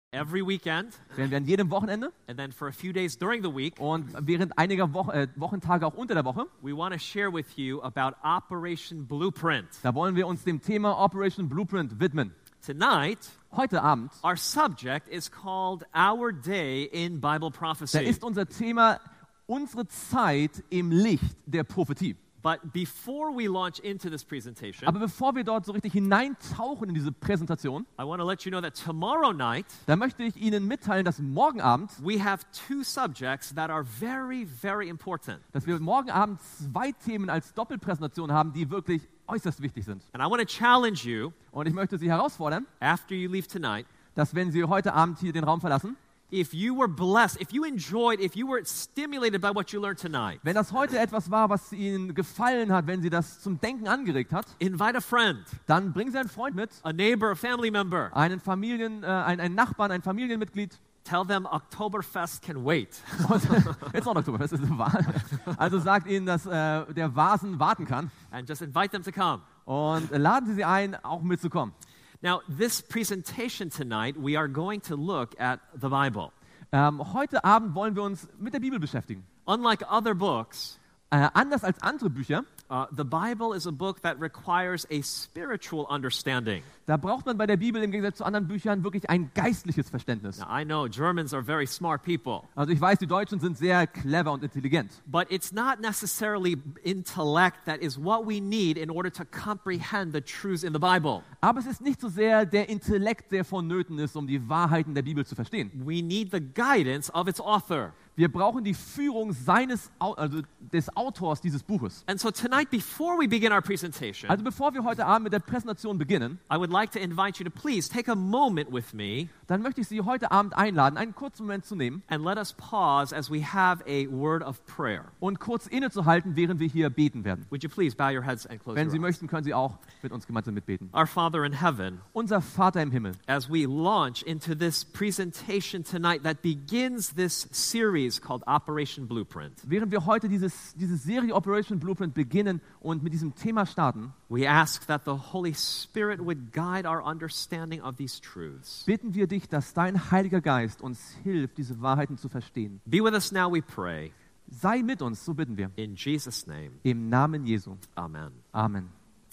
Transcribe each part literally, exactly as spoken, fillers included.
every weekend, während während jedem Wochenende and then for a few days during the week, und während einiger Wo äh, Wochentage auch unter der Woche. we want to share with you about Operation Blueprint. Da wollen wir uns dem Thema Operation Blueprint widmen. Tonight, Heute Abend, our subject is called Our Day in Bible da Prophecy. ist unser Thema unsere Zeit im Licht der Prophetie. But before we launch into this presentation, Aber bevor wir dort so richtig hineintauchen in diese Präsentation, I want to let you know that tomorrow night, da möchte ich Ihnen mitteilen, dass morgen Abend, we have two subjects that are very, very important. dass wir morgen Abend zwei Themen als Doppelpräsentation haben, die wirklich äußerst wichtig sind. And I want to challenge you, Und ich möchte Sie herausfordern, after you leave tonight, dass wenn Sie heute Abend hier den Raum verlassen, if you were blessed, if you enjoyed, if you were stimulated by what you learned tonight, wenn das heute etwas war, was Ihnen gefallen hat, wenn Sie das zum Denken angeregt hat, invite a friend, dann bringen Sie einen Freund mit, a neighbor, a family member. einen Familien, äh, einen, einen Nachbarn, ein Familienmitglied. Tell them Oktoberfest can wait. Jetzt noch Oktoberfest, ist wahr. Also sagt ihnen, dass äh, der Vasen warten kann. And just invite them to come. Und laden Sie sie ein, auch mitzukommen. Now, this presentation tonight, we are going to look at the Bible. Ähm, heute Abend wollen wir uns mit der Bibel beschäftigen. Unlike other books, Äh, anders als andere Bücher, uh, the Bible is a book that requires a spiritual understanding. da braucht man bei der Bibel im Gegensatz zu anderen Büchern wirklich ein geistliches Verständnis. Now, I know Germans are very smart people, Also ich weiß, die Deutschen sind sehr clever und intelligent. but it's not necessarily intellect that is what we need in order to comprehend the truths in the Bible. Aber es ist nicht so sehr der Intellekt, der vonnöten ist, um die Wahrheiten der Bibel zu verstehen. We need the guidance of its author. Wir brauchen die Führung seines, Au- also des Autors dieses Buches. And so tonight, before we begin our presentation, Also bevor wir heute Abend mit der Präsentation beginnen, I would like to invite you to please take a moment with me dann möchte ich Sie heute Abend einladen, einen kurzen Moment zu nehmen and let us pause as we have a word of prayer. und kurz innezuhalten, während wir hier beten werden. Would you please bow your heads and close Wenn your Sie eyes? möchten, können Sie auch mit uns gemeinsam mitbeten. Our Father in heaven, Unser Vater im Himmel, as we launch into this presentation tonight that begins this series called Operation Blueprint, während wir heute dieses, diese Serie Operation Blueprint beginnen und mit diesem Thema starten, we ask that the Holy Spirit would guide our understanding of these truths. bitten wir dich, dass dein Heiliger Geist uns hilft, diese Wahrheiten zu verstehen. Be with us now, we pray. Sei mit uns, so bitten wir. In Jesus' name, Im Namen Jesu. amen. Amen.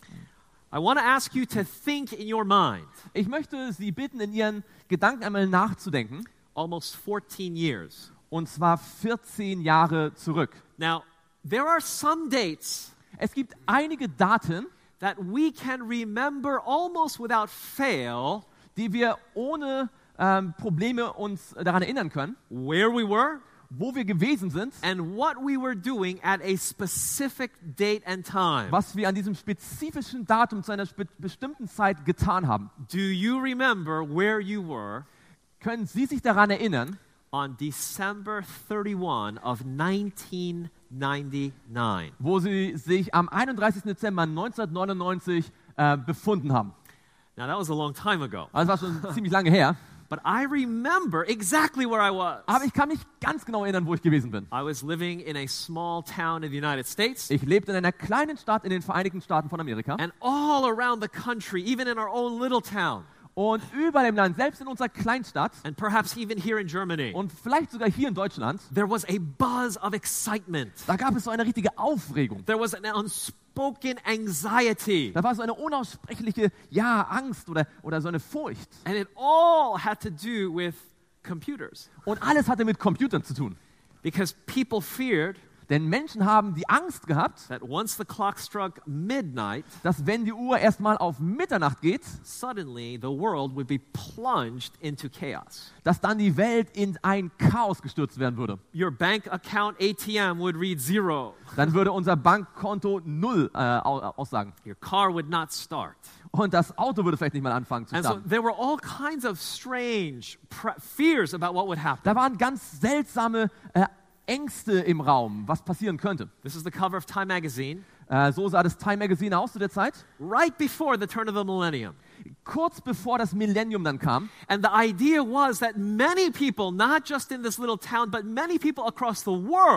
I want to ask you to think in your mind, Ich möchte Sie bitten, in Ihren Gedanken einmal nachzudenken, almost fourteen years. und zwar vierzehn Jahre zurück. Now, there are some dates Es gibt einige Daten, that we can remember almost without fail die wir ohne ähm, Probleme uns daran erinnern können, where we were wo wir gewesen sind, and what we were doing at a specific date and time. was wir an diesem spezifischen Datum zu einer spe bestimmten Zeit getan haben. Do you remember where you were Können Sie sich daran erinnern, on December thirty-first of nineteen ninety-nine? wo Sie sich am einunddreißigsten Dezember neunzehnhundertneunundneunzig äh, befunden haben? Now, that was a long time ago, Also das war schon ziemlich lange her. but I remember exactly where I was. Aber ich kann mich ganz genau erinnern, wo ich gewesen bin. I was living in a small town in the United States, Ich lebte in einer kleinen Stadt in den Vereinigten Staaten von Amerika. and all around the country, even in our own little town, Und überall im Land, selbst in unserer Kleinstadt and perhaps even here in Germany, und vielleicht sogar hier in Deutschland, there was a buzz of excitement. da gab es so eine richtige Aufregung. There was an unspoken anxiety. Da war so eine unaussprechliche, ja, Angst oder, oder so eine Furcht. And it all had to do with computers. Und alles hatte mit Computern zu tun. Because people feared Denn Menschen haben die Angst gehabt, that once the clock struck midnight, dass wenn die Uhr erstmal auf Mitternacht geht, suddenly the world would be plunged into chaos. dass dann die Welt in ein Chaos gestürzt werden würde. Your bank account A T M would read zero. Dann würde unser Bankkonto null äh, au- aussagen. Your car would not start. Und das Auto würde vielleicht nicht mal anfangen zu And so starten. there were all kinds of strange pre- fears about what would happen. Da waren ganz seltsame äh, Ängste im Raum, was passieren könnte. This is the cover of Time magazine, Äh, so sah das Time Magazine aus zu der Zeit. right before the turn of the millennium. Kurz bevor das Millennium dann kam. And the idea was that many people, not just in this little town, but many people across the world,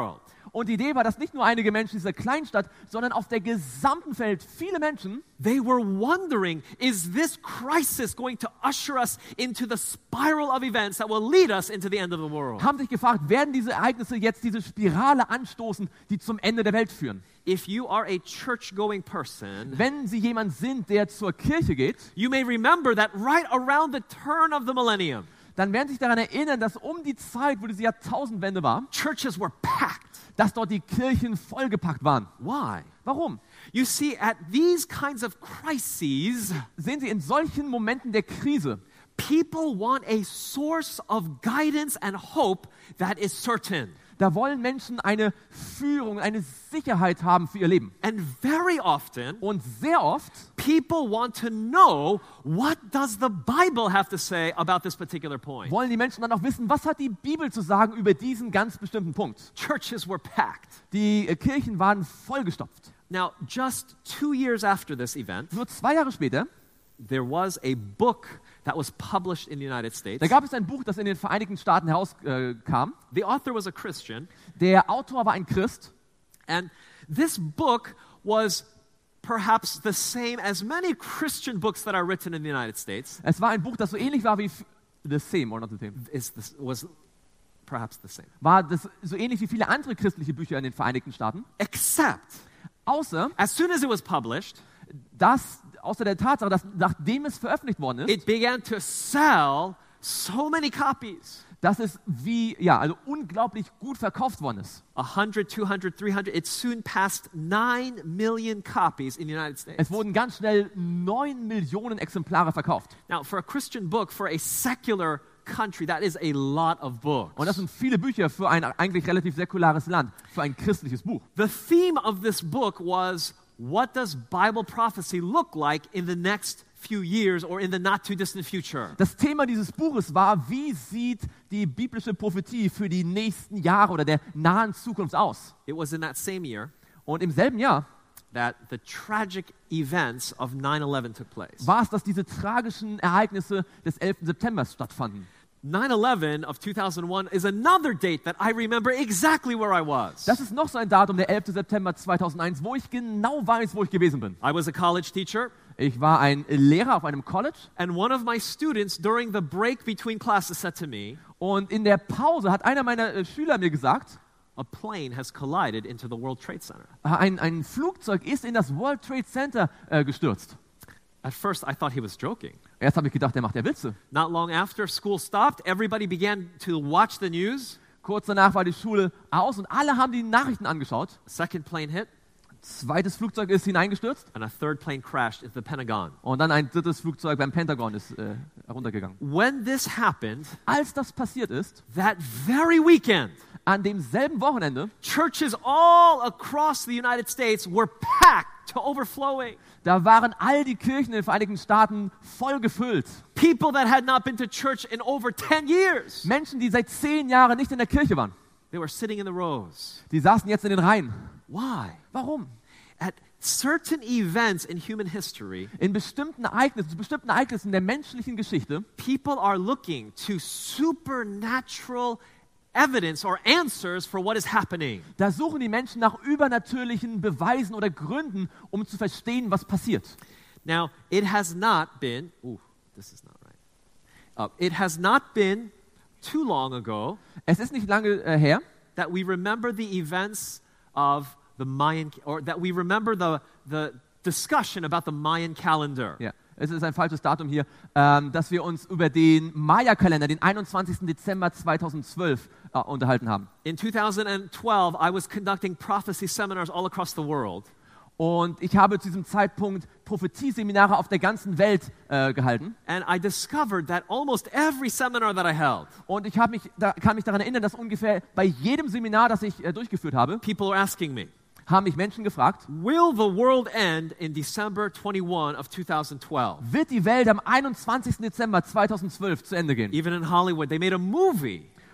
Und die Idee war, dass nicht nur einige Menschen in dieser Kleinstadt, sondern auf der gesamten Welt viele Menschen, they were wondering, is this crisis going to usher us into the spiral of events that will lead us into the end of the world? haben sich gefragt, werden diese Ereignisse jetzt diese Spirale anstoßen, die zum Ende der Welt führen? If you are a church-going person, Wenn Sie jemand sind, der zur Kirche geht, you may remember that right around the turn of the millennium, dann werden Sie sich daran erinnern, dass um die Zeit, wo diese Jahrtausendwende war, churches were packed. dass dort die Kirchen vollgepackt waren. Why? Warum? You see, at these kinds of crises, Sehen Sie, in solchen Momenten der Krise, people want a source of guidance and hope that is certain. da wollen Menschen eine Führung, eine Sicherheit haben für ihr Leben. And very often, Und sehr oft people want to know, what does the Bible have to say about this particular point? wollen die Menschen dann auch wissen, was hat die Bibel zu sagen über diesen ganz bestimmten Punkt. Churches were packed. Die äh, Kirchen waren vollgestopft. Now, just two years after this event, Nur zwei Jahre später, there was a book that was published in the United States. da gab es ein Buch, das in den Vereinigten Staaten herauskam. The author was a Christian, Der Autor war ein Christ. and this book was perhaps the same as many Christian books that are written in the United States. Es war ein Buch, das so ähnlich war wie f- The Same, or not the same. Is this, was perhaps the same. War das so ähnlich wie viele andere christliche Bücher in den Vereinigten Staaten. Except, Außer, as soon as it was published, dass, außer der Tatsache, dass nachdem es veröffentlicht worden ist, it began to sell so many copies. dass es wie, ja, also unglaublich gut verkauft worden ist. one hundred, two hundred, three hundred. It soon passed nine million copies in the United States. Es wurden ganz schnell neun Millionen Exemplare verkauft. Now, for a Christian book, for a secular country, that is a lot of books. Und das sind viele Bücher für ein eigentlich relativ säkulares Land, für ein christliches Buch. The theme of this book was, what does Bible prophecy look like in the next few years or in the not too distant future? Das Thema dieses Buches war, wie sieht die biblische Prophetie für die nächsten Jahre oder der nahen Zukunft aus? It was in that same year Und im selben Jahr that the tragic events of nine eleven took place. war es, dass diese tragischen Ereignisse des elften September stattfanden. nine eleven of two thousand one is another date that I remember exactly where I was. Das ist noch so ein Datum, der elfte September zweitausendeins, wo ich genau weiß, wo ich gewesen bin. I was a college teacher, Ich war ein Lehrer auf einem College and one of my students during the break between classes said to me, und in der Pause hat einer meiner äh, Schüler mir gesagt, a plane has collided into the World Trade Center. ein, ein Flugzeug ist in das World Trade Center äh, gestürzt. At first, I thought he was joking. Erst habe ich gedacht, der macht ja Witze. Not long after school stopped, everybody began to watch the news. Kurz danach war die Schule aus und alle haben die Nachrichten angeschaut. A second plane hit, Zweites Flugzeug ist hineingestürzt and a third plane crashed into the Pentagon. und dann ein drittes Flugzeug beim Pentagon ist äh, heruntergegangen. When this happened, Als das passiert ist, that very weekend, an demselben Wochenende, churches all across the United States were packed to overflowing. da waren all die Kirchen in den Vereinigten Staaten voll gefüllt. People that had not been to church in over ten years. Menschen, die seit zehn Jahren nicht in der Kirche waren, They were sitting in the rows. die saßen jetzt in den Reihen. Why? Warum? At certain events in human history, In bestimmten Ereignissen, zu bestimmten Ereignissen der menschlichen Geschichte, people are looking to supernatural evidence or answers for what is happening. da suchen die Menschen nach übernatürlichen Beweisen oder Gründen, um zu verstehen, was passiert. Now, it has not been, ooh, this is not right. Uh, it has not been too long ago Es ist nicht lange äh, her, that we remember the events of the Mayan, or that we remember the, the discussion about the Mayan calendar. ja, es ist ein falsches Datum hier, ähm, dass wir uns über den Maya-Kalender, den einundzwanzigsten Dezember zweitausendzwölf, äh, unterhalten haben. In two thousand twelve, I was conducting prophecy seminars all across the world. Und ich habe zu diesem Zeitpunkt Prophetieseminare auf der ganzen Welt äh, gehalten. And I discovered that almost every seminar that I held, Und ich habe mich, da, kann mich daran erinnern, dass ungefähr bei jedem Seminar, das ich äh, durchgeführt habe, people were asking me, haben mich Menschen gefragt, will the world end in December twenty-first of two thousand twelve? wird die Welt am einundzwanzigsten Dezember zweitausendzwölf zu Ende gehen? Even in Hollywood, they made a movie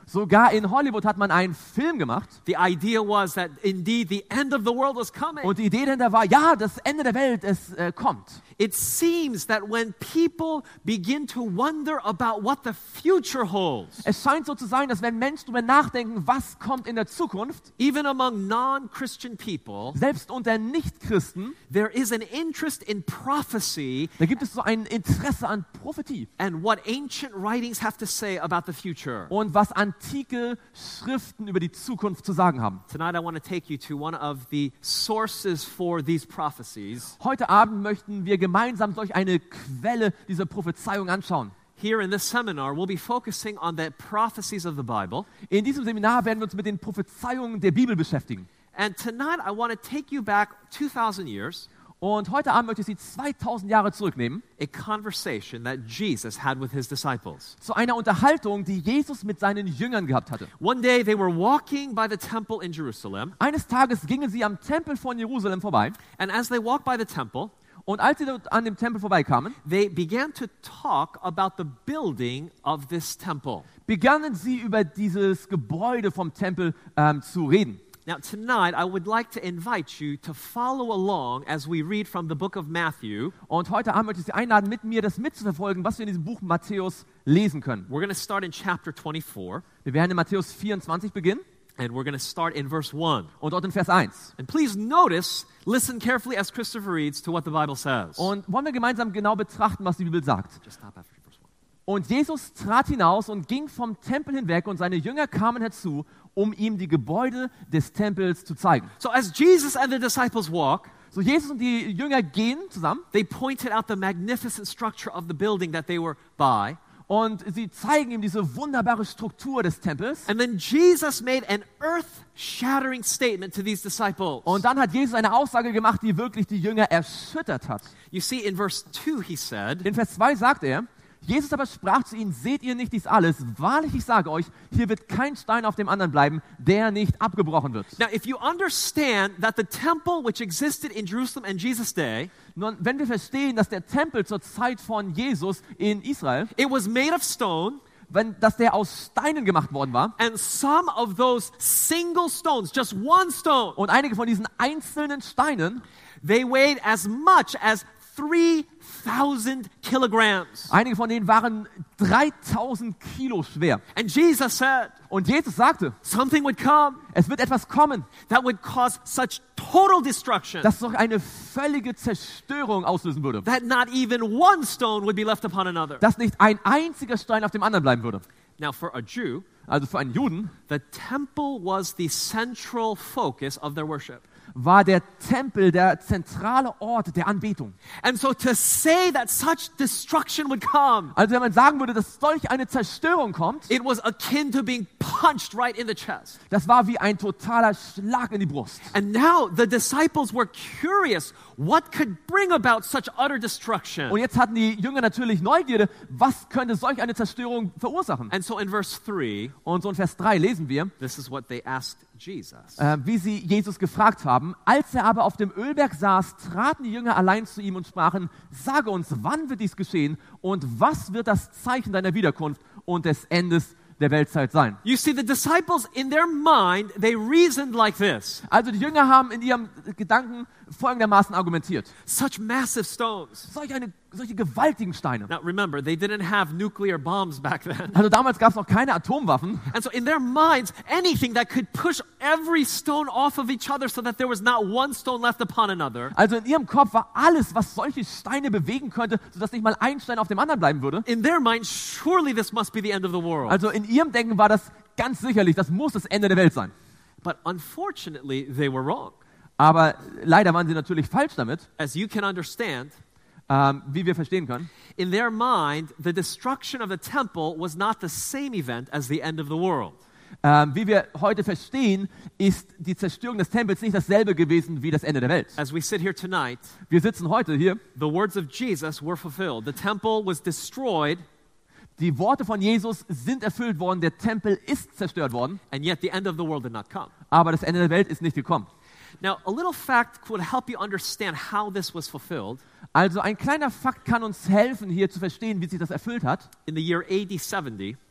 Sogar in Hollywood hat man einen Film gemacht. The idea was that indeed the end of the world was coming. Und die Idee dahinter war, ja, das Ende der Welt, es äh, kommt. It seems that when people begin to wonder about what the future holds, Es scheint so zu sein, dass wenn Menschen darüber nachdenken, was kommt in der Zukunft, even among non-Christian people, selbst unter Nichtchristen, there is an interest in prophecy da gibt es so ein Interesse an Prophetie and what ancient writings have to say about the future. und was antike Schriften über die Zukunft zu sagen haben. Tonight I want to take you to one of the sources for these prophecies. Heute Abend möchten wir gemeinsam solch eine Quelle dieser Prophezeiung anschauen. Here in this seminar, we'll be focusing on the prophecies of the Bible. In diesem Seminar werden wir uns mit den Prophezeiungen der Bibel beschäftigen. And tonight I want to take you back two thousand years, Und heute Abend möchte ich Sie zweitausend Jahre zurücknehmen a conversation that Jesus had with his disciples. zu einer Unterhaltung, die Jesus mit seinen Jüngern gehabt hatte. One day they were walking by the temple in Jerusalem, Eines Tages gingen sie am Tempel von Jerusalem vorbei and as they walked by the temple, und als sie dort an dem Tempel vorbeikamen, they began to talk about the building of this temple. begannen sie über dieses Gebäude vom Tempel ähm, zu reden. Now, tonight, I would like to invite you to follow along as we read from the book of Matthew. Und heute Abend möchte ich Sie einladen, mit mir das mitzuverfolgen, was wir in diesem Buch Matthäus lesen können. We're going to start in chapter twenty-four, Wir werden in Matthäus vierundzwanzig beginnen and we're going to start in verse one. und dort in Vers eins. And please notice, listen carefully as Christopher reads to what the Bible says. Und wollen wir gemeinsam genau betrachten, was die Bibel sagt. Just stop after verse one. Und Jesus trat hinaus und ging vom Tempel hinweg und seine Jünger kamen herzu, um ihm die Gebäude des Tempels zu zeigen. So as Jesus and the disciples walk, So Jesus und die Jünger gehen zusammen they pointed out the magnificent structure of the building that they were by. und sie zeigen ihm diese wunderbare Struktur des Tempels. And then Jesus made an earth-shattering statement to these disciples. Und dann hat Jesus eine Aussage gemacht, die wirklich die Jünger erschüttert hat. You see, in verse two, he said, In Vers zwei sagt er, Jesus aber sprach zu ihnen, seht ihr nicht dies alles? Wahrlich, ich sage euch, hier wird kein Stein auf dem anderen bleiben, der nicht abgebrochen wird. now, if you understand that the temple which existed in Jerusalem in Jesus' day, Nun, wenn wir verstehen, dass der Tempel zur Zeit von Jesus in Israel, it was made of stone, wenn, dass der aus Steinen gemacht worden war and some of those single stones, just one stone, und einige von diesen einzelnen Steinen, they weighed as much as three thousand kilograms. einige von denen waren dreitausend Kilo schwer. And Jesus said, Und Jesus sagte, something would come es wird etwas kommen, that would cause such total destruction das doch eine völlige Zerstörung auslösen würde. that not even one stone would be left upon another. Dass nicht ein einziger Stein auf dem anderen bleiben würde. Now, for a Jew, Also für einen Juden the temple was the central focus of their worship. war der Tempel der zentrale Ort der Anbetung. And so to say that such destruction would come, Also wenn man sagen würde, dass solch eine Zerstörung kommt, it was akin to being punched right in the chest. das war wie ein totaler Schlag in die Brust. And now the disciples were curious what could bring about such utter Und destruction. jetzt hatten die Jünger natürlich Neugierde, was könnte solch eine Zerstörung verursachen? And so in verse three, Und so in Vers drei lesen wir, this is what they asked Jesus. äh, wie sie Jesus gefragt haben. Als er aber auf dem Ölberg saß, traten die Jünger allein zu ihm und sprachen, sage uns, wann wird dies geschehen und was wird das Zeichen deiner Wiederkunft und des Endes der Weltzeit sein? You see, the disciples in their mind, they reasoned like this. Also die Jünger haben in ihrem Gedanken folgendermaßen argumentiert. Such massive stones. Solch eine, solche gewaltigen Steine. Now remember, they didn't have nuclear bombs back then. Also damals gab es noch keine Atomwaffen. And so in their minds, anything that could push every stone off of each other so that there was not one stone left upon another. Also in ihrem Kopf war alles, was solche Steine bewegen könnte, sodass nicht mal ein Stein auf dem anderen bleiben würde. In their mind, surely this must be the end of the world. Also in ihrem Denken war das ganz sicherlich, das muss das Ende der Welt sein. But unfortunately, they were wrong. Aber leider waren sie natürlich falsch damit, As you can understand, ähm, wie wir verstehen können. in their mind, the destruction of the temple was not the same event as the end of the world. Ähm, wie wir heute verstehen, ist die Zerstörung des Tempels nicht dasselbe gewesen wie das Ende der Welt. As we sit here tonight, Wir sitzen heute hier, the words of Jesus were fulfilled. The temple was destroyed, die Worte von Jesus sind erfüllt worden, der Tempel ist zerstört worden, and yet the end of the world did not come. aber das Ende der Welt ist nicht gekommen. Now, a little fact would help you understand how this was fulfilled. Also ein kleiner Fakt kann uns helfen, hier zu verstehen, wie sich das erfüllt hat. In the year A D seventy,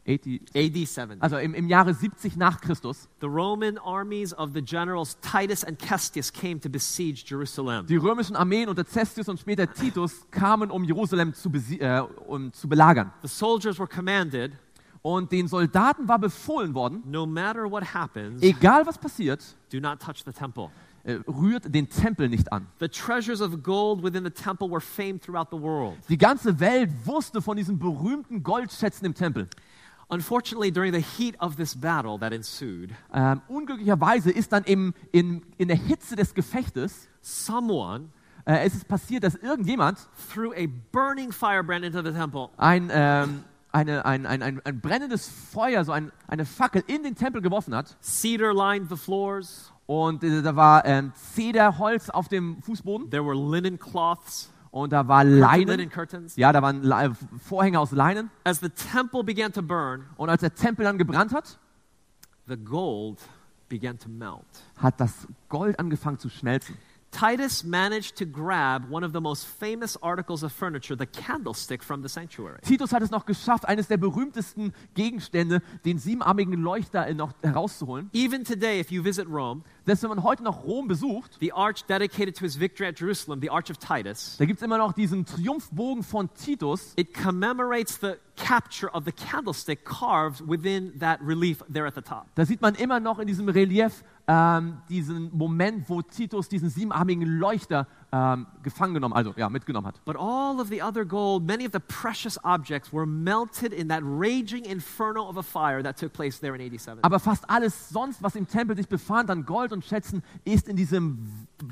achtzig, A D seventy. also im, im Jahre siebzig nach Christus. The Roman armies of the generals Titus and Cestius came to besiege Jerusalem. Die römischen Armeen unter Cestius und später Titus kamen, um Jerusalem zu, besie- äh, um zu belagern. The soldiers were commanded, Und den Soldaten war befohlen worden, no matter what happens, egal was passiert, do not touch the temple. äh, rührt den Tempel nicht an. The treasures of gold within the temple were famed throughout the world. Die ganze Welt wusste von diesen berühmten Goldschätzen im Tempel. Unfortunately, during the heat of this battle that ensued, Ähm, unglücklicherweise ist dann im, in, in der Hitze des Gefechtes, someone äh, es ist passiert, dass irgendjemand threw a burning firebrand into the temple. ein, ähm, eine, ein, ein, ein, ein brennendes Feuer, so ein, eine Fackel in den Tempel geworfen hat. Cedar lined the floors. Und äh, da war ähm, Zederholz auf dem Fußboden There were linen cloths, und da war linen Leinen. curtains. Ja, da waren Le- Vorhänge aus Leinen. As the temple began to burn, Und als der Tempel dann gebrannt hat, the gold began to melt. hat das Gold angefangen zu schmelzen. Titus managed to grab one of the most famous articles of furniture, the candlestick from the sanctuary. Titus hat es noch geschafft, eines der berühmtesten Gegenstände, den siebenarmigen Leuchter äh, noch herauszuholen. Even today, if you visit Rome, Selbst wenn man heute noch Rom besucht, the arch dedicated to his victory at Jerusalem, the Arch of Titus, da gibt es immer noch diesen Triumphbogen von Titus. it commemorates the capture of the candlestick carved within that relief there at the top. Da sieht man immer noch in diesem Relief ähm, diesen Moment, wo Titus diesen siebenarmigen Leuchter ähm, gefangen genommen, also ja, mitgenommen hat. But all of the other gold, many of the precious objects were melted in that raging inferno of a fire that took place there in A D seventy. Aber fast alles sonst, was im Tempel sich befand, an Gold und Schätzen, ist in diesem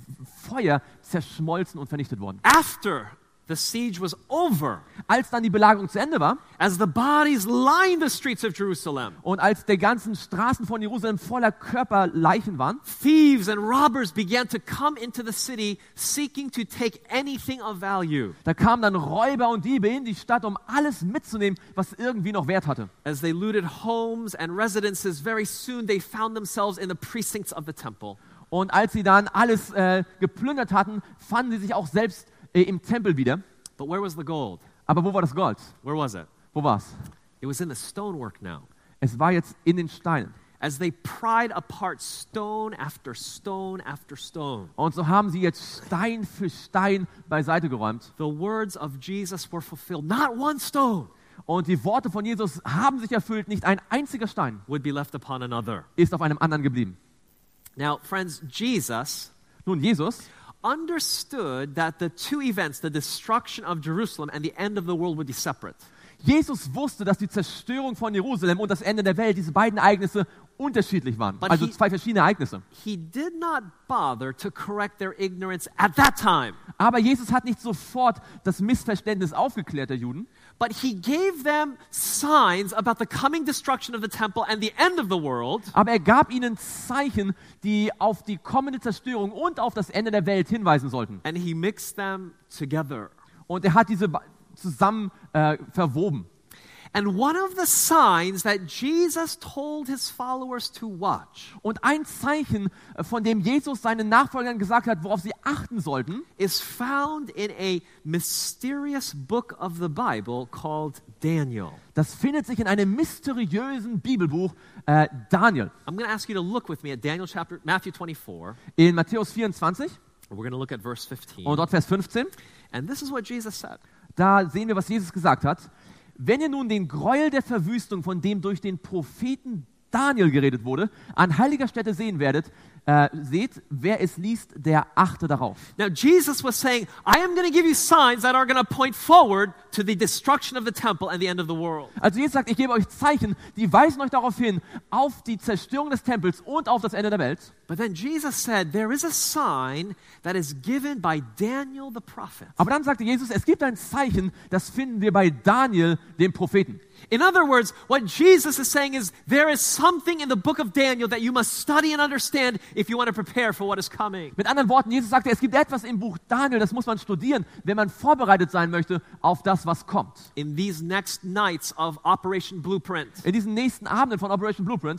Feuer zerschmolzen und vernichtet worden. After the siege was over, Als dann die Belagerung zu Ende war as the bodies lined the streets of Jerusalem, und als die ganzen Straßen von Jerusalem voller Körperleichen waren, thieves and robbers began to come into the city seeking to take anything of value. da kamen dann Räuber und Diebe in die Stadt, um alles mitzunehmen, was irgendwie noch Wert hatte. As they looted homes and residences, very soon they found themselves in the precincts of the temple. Und als sie dann alles äh, geplündert hatten, fanden sie sich auch selbst äh, im Tempel wieder. But where was the gold? Aber wo war das Gold? Where was it? Wo war's? It was in the stonework now. Es war jetzt in den Steinen. As they pried apart stone after stone after stone, Und so haben sie jetzt Stein für Stein beiseite geräumt. the words of Jesus were fulfilled. Not one stone Und die Worte von Jesus haben sich erfüllt. Nicht ein einziger Stein would be left upon another. ist auf einem anderen geblieben. Now, friends, Jesus Nun, Jesus understood that the two events, the destruction of Jerusalem and the end of the world, would be separate. Jesus wusste, dass die Zerstörung von Jerusalem und das Ende der Welt, diese beiden Ereignisse, unterschiedlich waren. But Also he- zwei verschiedene Ereignisse. He did not bother to correct their ignorance at that time, Aber Jesus hat nicht sofort das Missverständnis aufgeklärt der Juden, but he gave them signs about the coming destruction of the temple and the end of the world, aber er gab ihnen Zeichen, die auf die kommende Zerstörung und auf das Ende der Welt hinweisen sollten. and he mixed them together. Und er hat diese be- zusammen äh, verwoben. And one of the signs that Jesus told his followers to watch Und ein Zeichen, äh, von dem Jesus seinen Nachfolgern gesagt hat, worauf sie achten sollten, is found in a mysterious book of the Bible called Daniel. das findet sich in einem mysteriösen Bibelbuch, äh, Daniel. I'm going to ask you to look with me at Daniel chapter Matthew twenty-four. In Matthäus vierundzwanzig We're going to look at verse fifteen. und dort Vers fünfzehn. And this is what Jesus said. Da sehen wir, was Jesus gesagt hat. Wenn ihr nun den Gräuel der Verwüstung, von dem durch den Propheten Daniel geredet wurde, an heiliger Stätte sehen werdet, äh, seht, wer es liest, der achte darauf. Now, Jesus was saying, I am going to give you signs that are going to point forward to the destruction of the temple and the end of the world. Also Jesus sagt, ich gebe euch Zeichen, die weisen euch darauf hin, auf die Zerstörung des Tempels und auf das Ende der Welt. But then Jesus said, there is a sign that is given by Daniel the prophet. Aber dann sagte Jesus, es gibt ein Zeichen, das finden wir bei Daniel, dem Propheten. In other words, what Jesus is saying is there is something in the book of Daniel that you must study and understand if you want to prepare for what is coming. Mit anderen Worten, Jesus sagte, es gibt etwas im Buch Daniel, das muss man studieren, wenn man vorbereitet sein möchte auf das, was kommt. In these next nights of Operation Blueprint, In diesen nächsten Abenden von Operation Blueprint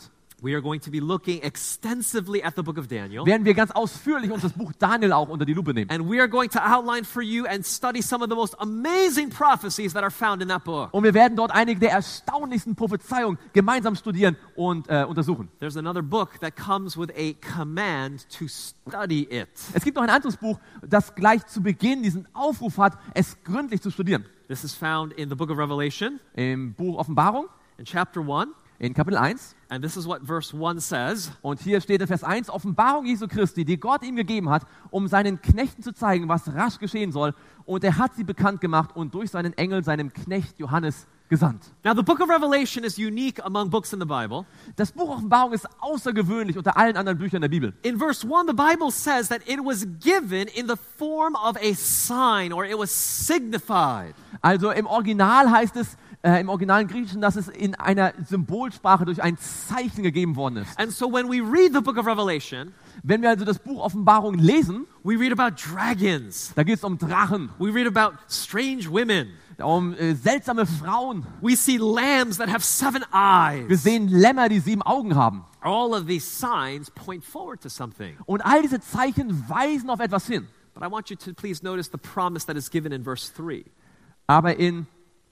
we are going to be looking extensively at the book of Daniel. werden wir ganz ausführlich uns das Buch Daniel auch unter die Lupe nehmen. And we are going to outline for you and study some of the most amazing prophecies that are found in that book. Und wir werden dort einige der erstaunlichsten Prophezeiungen gemeinsam studieren und äh, untersuchen. There's another book that comes with a command to study it. Es gibt noch ein anderes Buch, das gleich zu Beginn diesen Aufruf hat, es gründlich zu studieren. This is found in the book of Revelation, Im Buch Offenbarung, in chapter one. in Kapitel eins. And this is what verse one says. Und hier steht in Vers eins, Offenbarung Jesu Christi, die Gott ihm gegeben hat, um seinen Knechten zu zeigen, was rasch geschehen soll. Und er hat sie bekannt gemacht und durch seinen Engel, seinem Knecht Johannes, gesandt. Now, the book of Revelation is unique among books in the Bible. Das Buch Offenbarung ist außergewöhnlich unter allen anderen Büchern der Bibel. In verse one, the Bible says that it was given in the form of a sign, or it was signified. Also im Original heißt es, äh, im originalen Griechischen, dass es in einer Symbolsprache durch ein Zeichen gegeben worden ist. And so when we read the book of Revelation, Wenn wir also das Buch Offenbarung lesen, we read about dragons. da geht es um Drachen, We read about strange women. um äh, seltsame Frauen. We see lambs that have seven Wir eyes. sehen Lämmer, die sieben Augen haben. All of these signs point forward to something. Und all diese Zeichen weisen auf etwas hin. But I want you to please notice the promise that is given in verse three. Aber in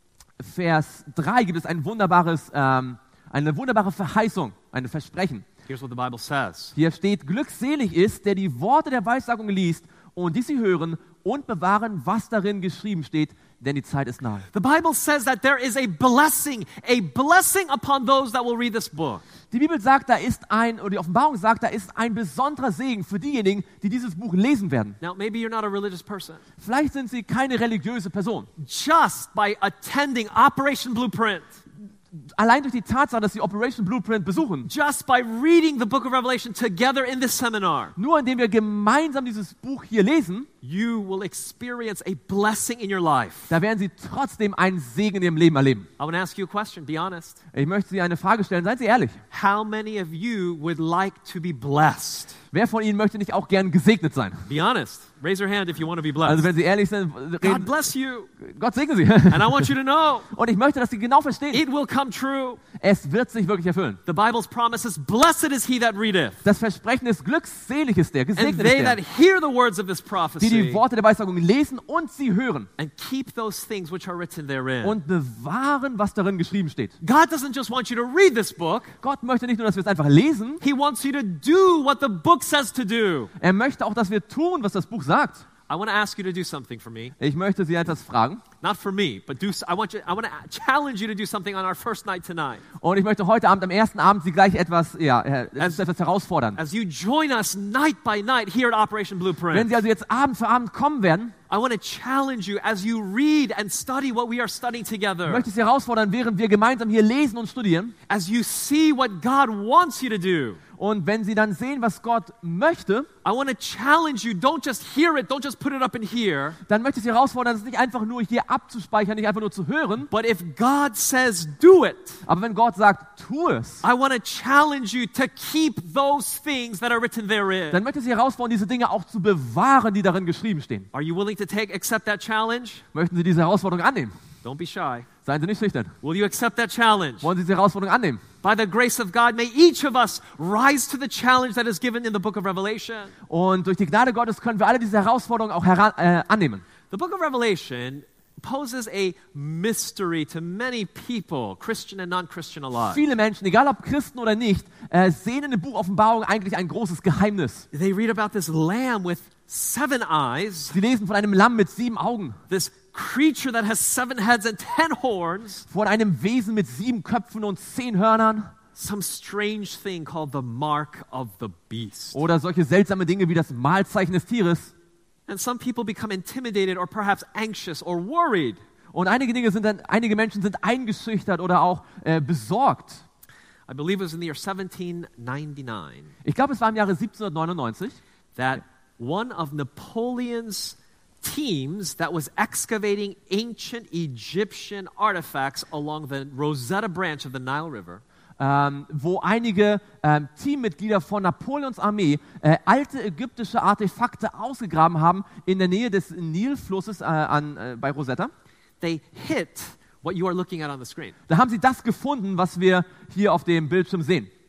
Vers drei gibt es ein wunderbares, ähm, eine wunderbare Verheißung, ein Versprechen. Here's what the Bible says. Hier steht, glückselig ist, der die Worte der Weissagung liest und die sie hören und bewahren, was darin geschrieben steht, denn die Zeit ist nahe. The Bible says that there is a blessing, a blessing upon those that will read this book. Die Bibel sagt, da ist ein, oder die Offenbarung sagt, da ist ein besonderer Segen für diejenigen, die dieses Buch lesen werden. Now, maybe you're not a religious person. Vielleicht sind sie keine religiöse Person. Just by attending Operation Blueprint, Allein durch die Tatsache, dass sie Operation Blueprint besuchen, just by reading the book of Revelation together in this seminar, nur indem wir gemeinsam dieses Buch hier lesen, you will experience a blessing in your life. da werden sie trotzdem einen Segen in ihrem Leben erleben. I want to ask you a question. Be honest. Ich möchte Sie eine Frage stellen, seien Sie ehrlich. How many of you would like to be blessed? Wer von Ihnen möchte nicht auch gern gesegnet sein? Be honest. Raise your hand if you want to be Also blessed. wenn Sie ehrlich sind, God reden, bless you. Gott segne Sie. And I want you to know, Und ich möchte, dass Sie genau verstehen, it will come true. es wird sich wirklich erfüllen. The Bible's promise is, blessed is he that readeth, Das Versprechen ist, glückselig ist der, and gesegnet ist they that der, hear the words of this die die prophecy, Worte der Weissagung lesen und sie hören and keep those things which are written therein. und bewahren, was darin geschrieben steht. God doesn't just want you to read this book. Gott möchte nicht nur, dass wir es einfach lesen, He wants you to do what the book says to do. er möchte auch, dass wir tun, was das Buch sagt. I want to ask you to do something for me. Ich möchte Sie etwas fragen Not for me, but do. s- I want you. I want to challenge you to do something on our first night tonight. und ich möchte heute Abend, am ersten Abend, Sie gleich etwas, ja, äh, As- etwas herausfordern. As you join us night by night here at Operation Wenn Blueprint, Sie also jetzt Abend für Abend kommen werden, I want to challenge you as you read and study what we are studying together. möchte ich Sie herausfordern, während wir gemeinsam hier lesen und studieren. As you see what God wants you to do, Und wenn Sie dann sehen, was Gott möchte, I want to challenge you. Don't just hear it. Don't just put it up in here. dann möchte ich Sie herausfordern, es nicht einfach nur hier abzuspeichern, nicht einfach nur zu hören. But if God says do it, Aber wenn Gott sagt, tu es, I want to challenge you to keep those things that are written therein. dann möchte ich Sie herausfordern, diese Dinge auch zu bewahren, die darin geschrieben stehen. Are you willing to take accept that challenge? Möchten Sie diese Herausforderung annehmen? Don't be shy. Seien Sie nicht schüchtern. Will you accept that challenge? Wollen Sie diese Herausforderung annehmen? By the grace of God, may each of us rise to the challenge that is given in the book of Revelation. Und durch die Gnade Gottes können wir alle diese Herausforderung auch heran, äh, annehmen. The book of Revelation poses a mystery to many people, Christian and non-Christian alike. Viele Menschen, egal ob Christen oder nicht, äh, sehen in dem Buch Offenbarung eigentlich ein großes Geheimnis. They read about this lamb with seven eyes, Sie lesen von einem Lamm mit sieben Augen, this creature that has seven heads and ten horns, von einem Wesen mit sieben Köpfen und zehn Hörnern some strange thing called the mark of the beast. oder solche seltsame Dinge wie das Mahlzeichen des Tieres. And some people become intimidated or perhaps anxious or worried. Und einige Dinge sind dann, einige Menschen sind eingeschüchtert oder auch äh, besorgt. I believe it was in the year seventeen ninety-nine Ich glaube, es war im Jahre siebzehnhundertneunundneunzig, that one of Napoleon's teams that was excavating ancient Egyptian artifacts along the Rosetta branch of the Nile River ähm, wo einige ähm, Teammitglieder von Napoleons Armee äh, alte ägyptische Artefakte ausgegraben haben in der Nähe des Nilflusses äh, an, äh, bei Rosetta. they hit what you are looking at on the screen. Da haben sie das gefunden, was wir hier auf dem Bildschirm sehen.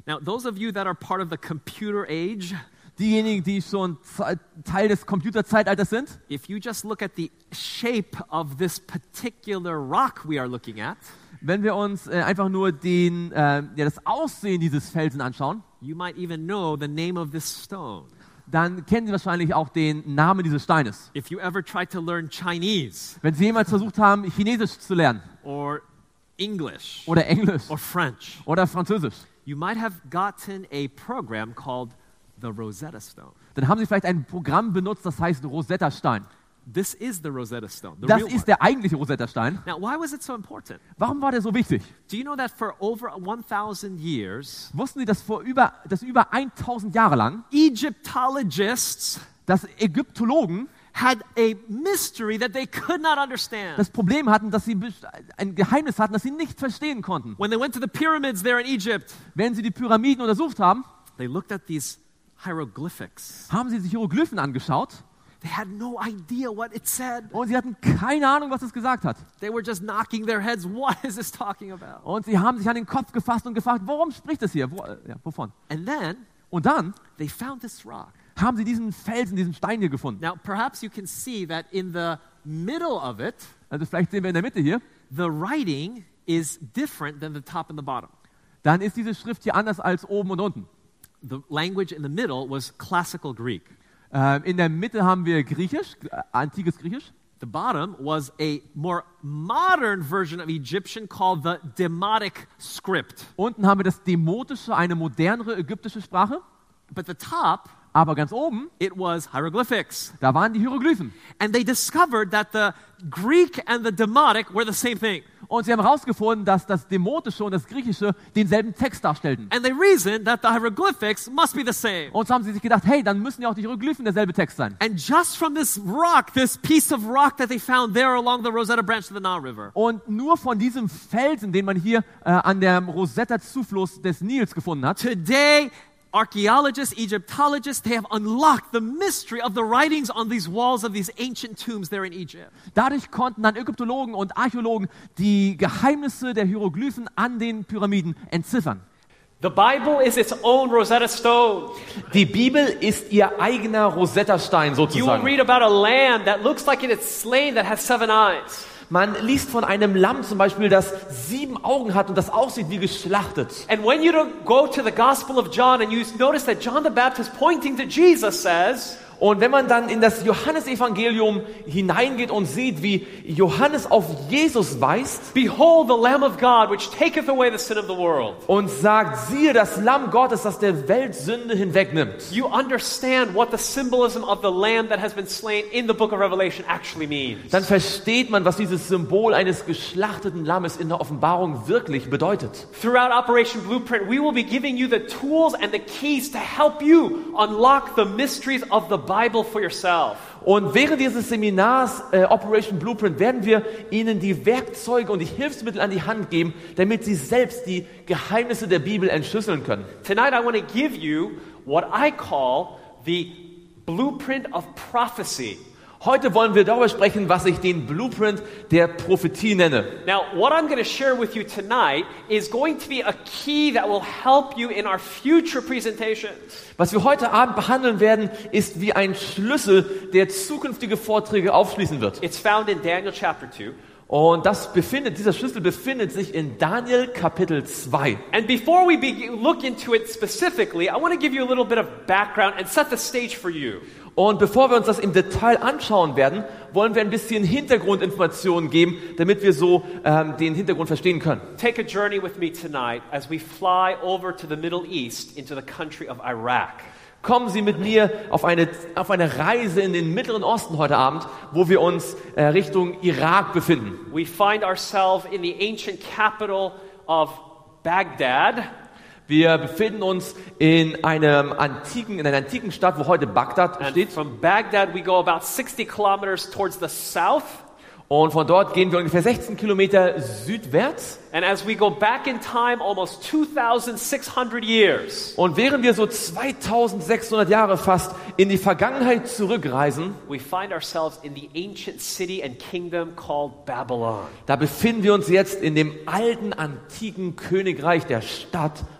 Now, those of you that are part of the computer age, Diejenigen, die schon Ze- Teil des Computerzeitalters sind, if you just look at the shape of this particular rock we are looking at, wenn wir uns äh, einfach nur den, äh, ja, das Aussehen dieses Felsen anschauen, you might even know the name of this stone. dann kennen Sie wahrscheinlich auch den Namen dieses Steines. If you ever tried to learn Chinese Wenn Sie jemals versucht haben, Chinesisch zu lernen or English oder Englisch or French, oder Französisch, you might have gotten a program called the Rosetta Stone. dann haben Sie vielleicht ein Programm benutzt, das heißt Rosetta-Stein. This is the Rosetta Stone, the Das real ist one. der eigentliche Rosetta-Stein. Now, why was it so important? Warum war der so wichtig? Do you know that for over one thousand years, Wussten Sie, dass vor über, dass über tausend Jahre lang, Egyptologists dass Ägyptologen had a mystery that they could not understand. das Problem hatten, dass sie best- ein Geheimnis hatten, das sie nicht verstehen konnten. When they went to the pyramids there in Egypt, Wenn sie die Pyramiden untersucht haben, they looked at these hieroglyphics. haben sie sich Hieroglyphen angeschaut They had no idea what it said. und sie hatten keine Ahnung, was es gesagt hat. They were just knocking their heads. What is this talking about? Und sie haben sich an den Kopf gefasst und gefragt, worum spricht es hier? Wo, äh, ja, wovon? And then Und dann they found this rock. haben sie diesen Felsen, diesen Stein hier gefunden. Now, perhaps you can see that in the middle of it, Also vielleicht sehen wir in der Mitte hier, the writing is different than the top and the bottom. dann ist diese Schrift hier anders als oben und unten. The language in the middle was classical Greek. Ähm, in der Mitte haben wir Griechisch, äh, antikes Griechisch. The bottom was a more modern version of Egyptian called the Demotic script. Unten haben wir das Demotische, eine modernere ägyptische Sprache. But the top, Aber ganz oben, it was hieroglyphics. da waren die Hieroglyphen. And they discovered that the Greek and the Demotic were the same thing. Und sie haben herausgefunden, dass das Demotische und das Griechische denselben Text darstellten. And they reasoned that the hieroglyphics must be the same. Und so haben sie sich gedacht, hey, dann müssen ja auch die Hieroglyphen derselbe Text sein. And just from this rock, this piece of rock that they found there along the Rosetta branch of the Nile River, Und nur von diesem Felsen, den man hier äh, an der Rosetta-Zufluss des Nils gefunden hat, today, archaeologists, Egyptologists, they have unlocked the mystery of the writings on these walls of these ancient tombs there in Egypt. dadurch konnten dann Ägyptologen und Archäologen die Geheimnisse der Hieroglyphen an den Pyramiden entziffern. The Bible is its own Rosetta Stone. Die Bibel ist ihr eigener Rosetta-Stein You will sozusagen. read about a lamb that looks like it is slain that has seven eyes. Man liest von einem Lamm zum Beispiel, das sieben Augen hat und das aussieht wie geschlachtet. And when you don't go to the Gospel of John and you notice that John the Baptist pointing to Jesus says, Und wenn man dann in das Johannesevangelium hineingeht und sieht, wie Johannes auf Jesus weist "Behold the Lamb of God, which taketh away the sin of the world." und sagt, siehe das Lamm Gottes, das der Welt Sünde hinwegnimmt, You understand what the symbolism of the lamb that has been slain in the book of Revelation actually means. dann versteht man, was dieses Symbol eines geschlachteten Lammes in der Offenbarung wirklich bedeutet. Throughout Operation Blueprint, we will be giving you the tools and the keys to help you unlock the mysteries of the Bible for yourself. Und während dieses Seminars äh, Operation Blueprint werden wir Ihnen die Werkzeuge und die Hilfsmittel an die Hand geben, damit Sie selbst die Geheimnisse der Bibel entschlüsseln können. Tonight I want to give you what I call the blueprint of prophecy. Heute wollen wir darüber sprechen, was ich den Blueprint der Prophetie nenne. Now, what I'm going to share with you tonight is going to be a key that will help you in our future presentations. Was wir heute Abend behandeln werden, ist wie ein Schlüssel, der zukünftige Vorträge aufschließen wird. It's found in Daniel chapter two. Und das befindet, dieser Schlüssel befindet sich in Daniel Kapitel zwei. And before we be, look into it specifically, I want to give you a little bit of background and set the stage for you. Und bevor wir uns das im Detail anschauen werden, wollen wir ein bisschen Hintergrundinformationen geben, damit wir so ähm, den Hintergrund verstehen können. Take a journey with me tonight as we fly over to the Middle East into the country of Iraq. Kommen Sie mit mir auf eine, auf eine Reise in den Mittleren Osten heute Abend, wo wir uns äh, Richtung Irak befinden. We find ourselves in the ancient capital of Baghdad. Wir befinden uns in, einem antiken, in einer antiken Stadt, wo heute Bagdad And steht. from Baghdad, we go about sixty kilometers towards the south. Und von dort gehen wir ungefähr sechzehn Kilometer südwärts. And as we go back in time, almost two thousand six hundred years, Und während wir so zweitausendsechshundert Jahre fast in die Vergangenheit zurückreisen, we find ourselves in the ancient city and kingdom called Babylon. da befinden wir uns jetzt in dem alten, antiken Königreich der Stadt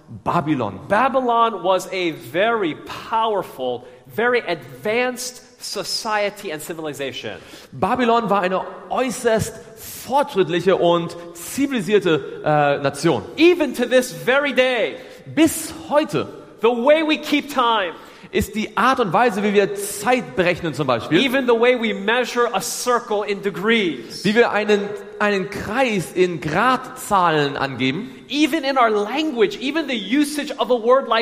Babylon. Babylon was a very powerful, very advanced society and civilization. Babylon war eine äußerst fortschrittliche und zivilisierte äh, Nation. Even to this very day, Bis heute the way we keep time, ist die Art und Weise, wie wir Zeit berechnen zum Beispiel, even the way we measure a circle in degrees, wie wir einen, einen Kreis in Gradzahlen angeben, even in our language, even the usage of a word like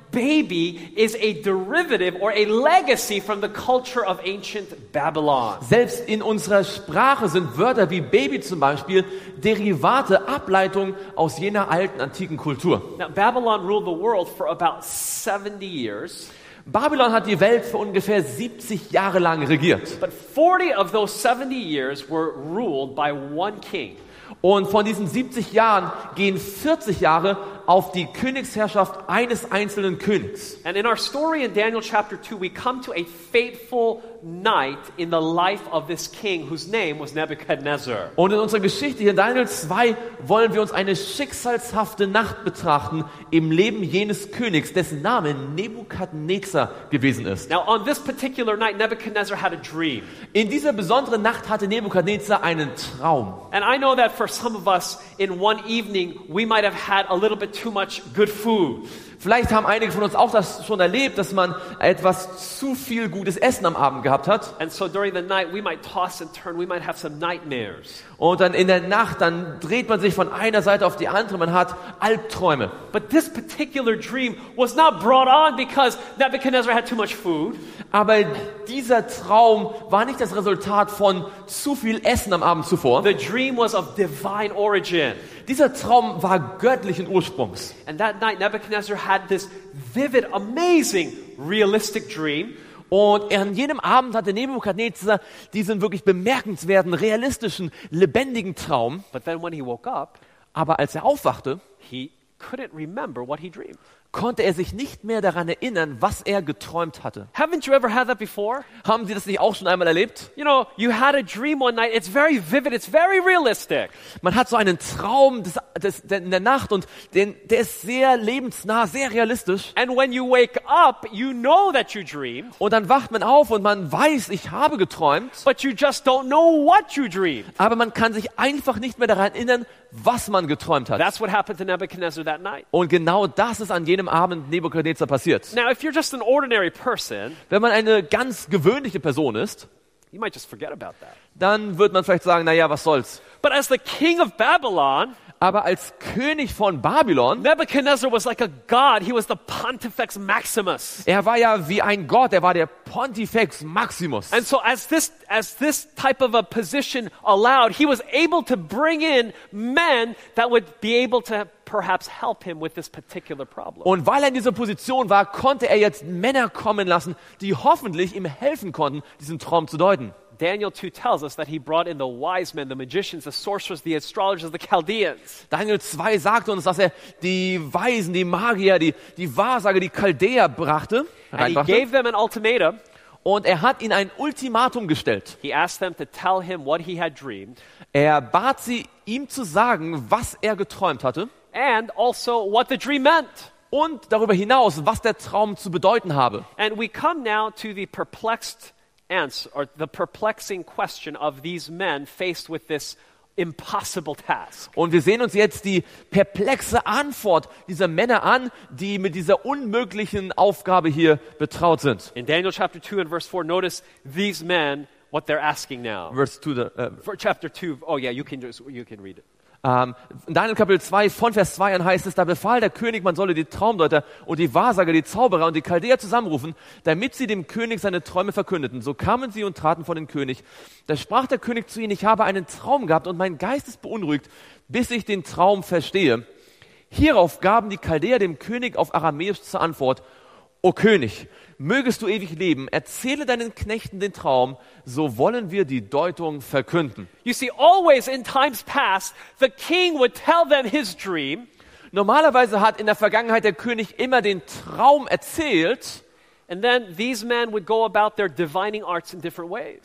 baby is a derivative or a legacy from the culture of ancient Babylon. selbst in unserer Sprache sind Wörter wie Baby zum Beispiel Derivate, Ableitungen aus jener alten, antiken Kultur. Now, Babylon ruled the world for about seventy years, Babylon hat die Welt für ungefähr siebzig Jahre lang regiert. but forty of those seventy years were ruled by one king. Und von diesen siebzig Jahren gehen vierzig Jahre auf die Königsherrschaft eines einzelnen Königs. And in our story in Daniel chapter two, we come to a fateful night in the life of this king whose name was Nebuchadnezzar. Und in unserer Geschichte hier in Daniel zwei wollen wir uns eine schicksalshafte Nacht betrachten im Leben jenes Königs, dessen Name Nebukadnezar gewesen ist. Now, on this particular night, Nebuchadnezzar had a dream. In dieser besonderen Nacht hatte Nebukadnezar einen Traum. And I know that for some of us, in one evening, we might have had a little bit too much good food. Vielleicht haben einige von uns auch das schon erlebt, dass man etwas zu viel gutes Essen am Abend gehabt hat. And so during the night, we might toss and turn. We might have some nightmares. Und dann in der Nacht, dann dreht man sich von einer Seite auf die andere, man hat Albträume. But this particular dream was not brought on because Nebuchadnezzar had too much food. Aber dieser Traum war nicht das Resultat von zu viel Essen am Abend zuvor. The dream was of divine origin. Dieser Traum war göttlichen Ursprungs. And that night, Nebuchadnezzar had this vivid, amazing, realistic dream. Und an jenem Abend hatte Nebukadnezar diesen wirklich bemerkenswerten, realistischen, lebendigen Traum. But then when he woke up, Aber als er aufwachte, he couldn't remember what he dreamed. konnte er sich nicht mehr daran erinnern, was er geträumt hatte. Haven't you ever had that before? Haben Sie das nicht auch schon einmal erlebt? You know, you had a dream one night. It's very vivid. It's very realistic. Man hat so einen Traum des, des, der, in der Nacht und den, der ist sehr lebensnah, sehr realistisch. And when you wake up, you know that you dreamed, Und dann wacht man auf und man weiß, ich habe geträumt, but you just don't know what you dreamed. aber man kann sich einfach nicht mehr daran erinnern, was man geträumt hat. That's what happened to Nebuchadnezzar that night. Und genau das ist an jenem Abend Nebukadnezar passiert. Now, if you're just an ordinary person, Wenn man eine ganz gewöhnliche Person ist, you might just forget about that. dann wird man vielleicht sagen, naja, was soll's. But as the king of Babylon, Aber als König von Babylon, Nebuchadnezzar was like a god. He was the Pontifex Maximus. er war ja wie ein Gott, er war der Pontifex Maximus. And so as this as this type of a position allowed, he was able to bring in men that would be able to perhaps help him with this particular problem. Und weil er in dieser Position war, konnte er jetzt Männer kommen lassen, die hoffentlich ihm helfen konnten, diesen Traum zu deuten. Daniel two tells us that he brought in the wise men, the magicians, the sorcerers, the astrologers, the Chaldeans. Daniel zwei sagt uns, dass er die Weisen, die Magier, die, die Wahrsager, die Chaldäer brachte, And he reinbrachte. gave them an ultimatum. Und er hat ihnen ein Ultimatum gestellt. He asked them to tell him what he had dreamed Er bat sie, ihm zu sagen, was er geträumt hatte and also what the dream meant. und darüber hinaus, was der Traum zu bedeuten habe. And we come now to the perplexed answer, or the perplexing question of these men faced with this impossible task. Und wir sehen uns jetzt die perplexe Antwort dieser Männer an, die mit dieser unmöglichen Aufgabe hier betraut sind. In Daniel chapter two and verse four, notice these men, what they're asking now. Verse two, äh, For chapter two, oh yeah, you can just, you can read it. Ähm, in Daniel Kapitel zwei, von Vers zwei an heißt es, da befahl der König, man solle die Traumdeuter und die Wahrsager, die Zauberer und die Chaldäer zusammenrufen, damit sie dem König seine Träume verkündeten. So kamen sie und traten vor den König. Da sprach der König zu ihnen, ich habe einen Traum gehabt und mein Geist ist beunruhigt, bis ich den Traum verstehe. Hierauf gaben die Chaldäer dem König auf Aramäisch zur Antwort, O König, mögest du ewig leben, erzähle deinen Knechten den Traum, so wollen wir die Deutung verkünden. You see, always in times past, the king would tell them his dream, Normalerweise hat in der Vergangenheit der König immer den Traum erzählt and then these men would go about their divining arts in different ways.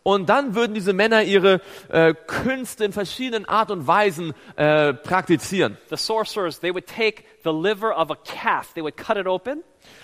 Und dann würden diese Männer ihre äh, Künste in verschiedenen Art und Weisen äh, praktizieren. The sorcerers, they would take the liver of a calf, they would cut it open.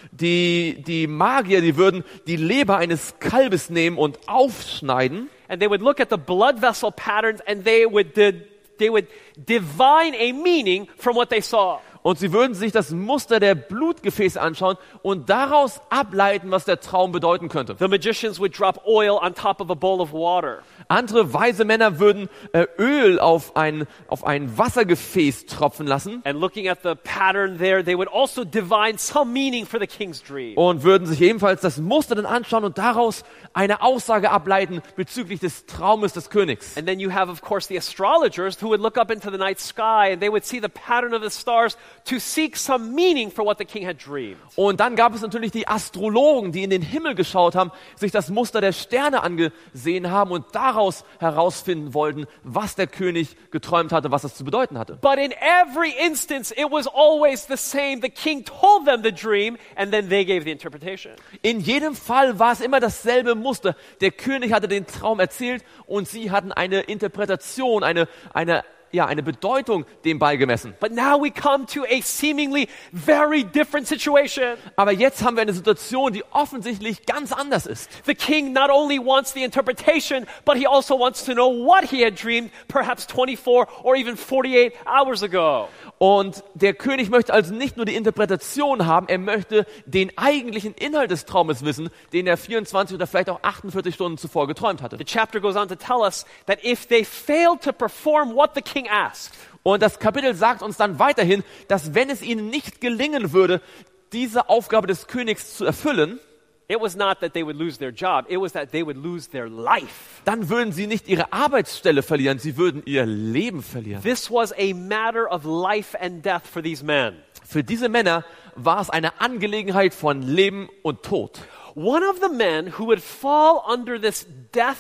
Die, die Magier, die würden die Leber eines Kalbes nehmen und aufschneiden. And they would look at the blood vessel patterns and they would, di- they would divine a meaning from what they saw. Und sie würden sich das Muster der Blutgefäße anschauen und daraus ableiten, was der Traum bedeuten könnte. The magicians would drop oil on top of a bowl of water. Andere weise Männer würden äh, Öl auf ein, auf ein Wassergefäß tropfen lassen And looking at the pattern there, they would also divine some meaning for the king's dream. und würden sich ebenfalls das Muster dann anschauen und daraus eine Aussage ableiten bezüglich des Traumes des Königs. And then you have, of course, the astrologers who would look up into the night sky and they would see the pattern of the stars to seek some meaning for what the king had dreamed. Und dann gab es natürlich die Astrologen, die in den Himmel geschaut haben, sich das Muster der Sterne angesehen haben und daraus herausfinden wollten, was der König geträumt hatte, was es zu bedeuten hatte. But in every instance, it was always the same. The king told them the dream and then they gave the interpretation. In jedem Fall war es immer dasselbe Muster. Der König hatte den Traum erzählt und sie hatten eine Interpretation, eine, eine ja, eine Bedeutung dem beigemessen. But now we come to a seemingly very different situation. Aber jetzt haben wir eine Situation, die offensichtlich ganz anders ist. The king not only wants the interpretation, but he also wants to know what he had dreamed perhaps twenty-four or even forty-eight hours ago. Und der König möchte also nicht nur die Interpretation haben, er möchte den eigentlichen Inhalt des Traumes wissen, den er vierundzwanzig oder vielleicht auch achtundvierzig Stunden zuvor geträumt hatte. The chapter goes on to tell us that if they failed to perform what the king asked, Und das Kapitel sagt uns dann weiterhin, dass wenn es ihnen nicht gelingen würde, diese Aufgabe des Königs zu erfüllen, it was not that they would lose their job, it was that they would lose their life. dann würden sie nicht ihre Arbeitsstelle verlieren, sie würden ihr Leben verlieren. This was a matter of life and death for these men. Für diese Männer war es eine Angelegenheit von Leben und Tod. One of the men who would fall under this death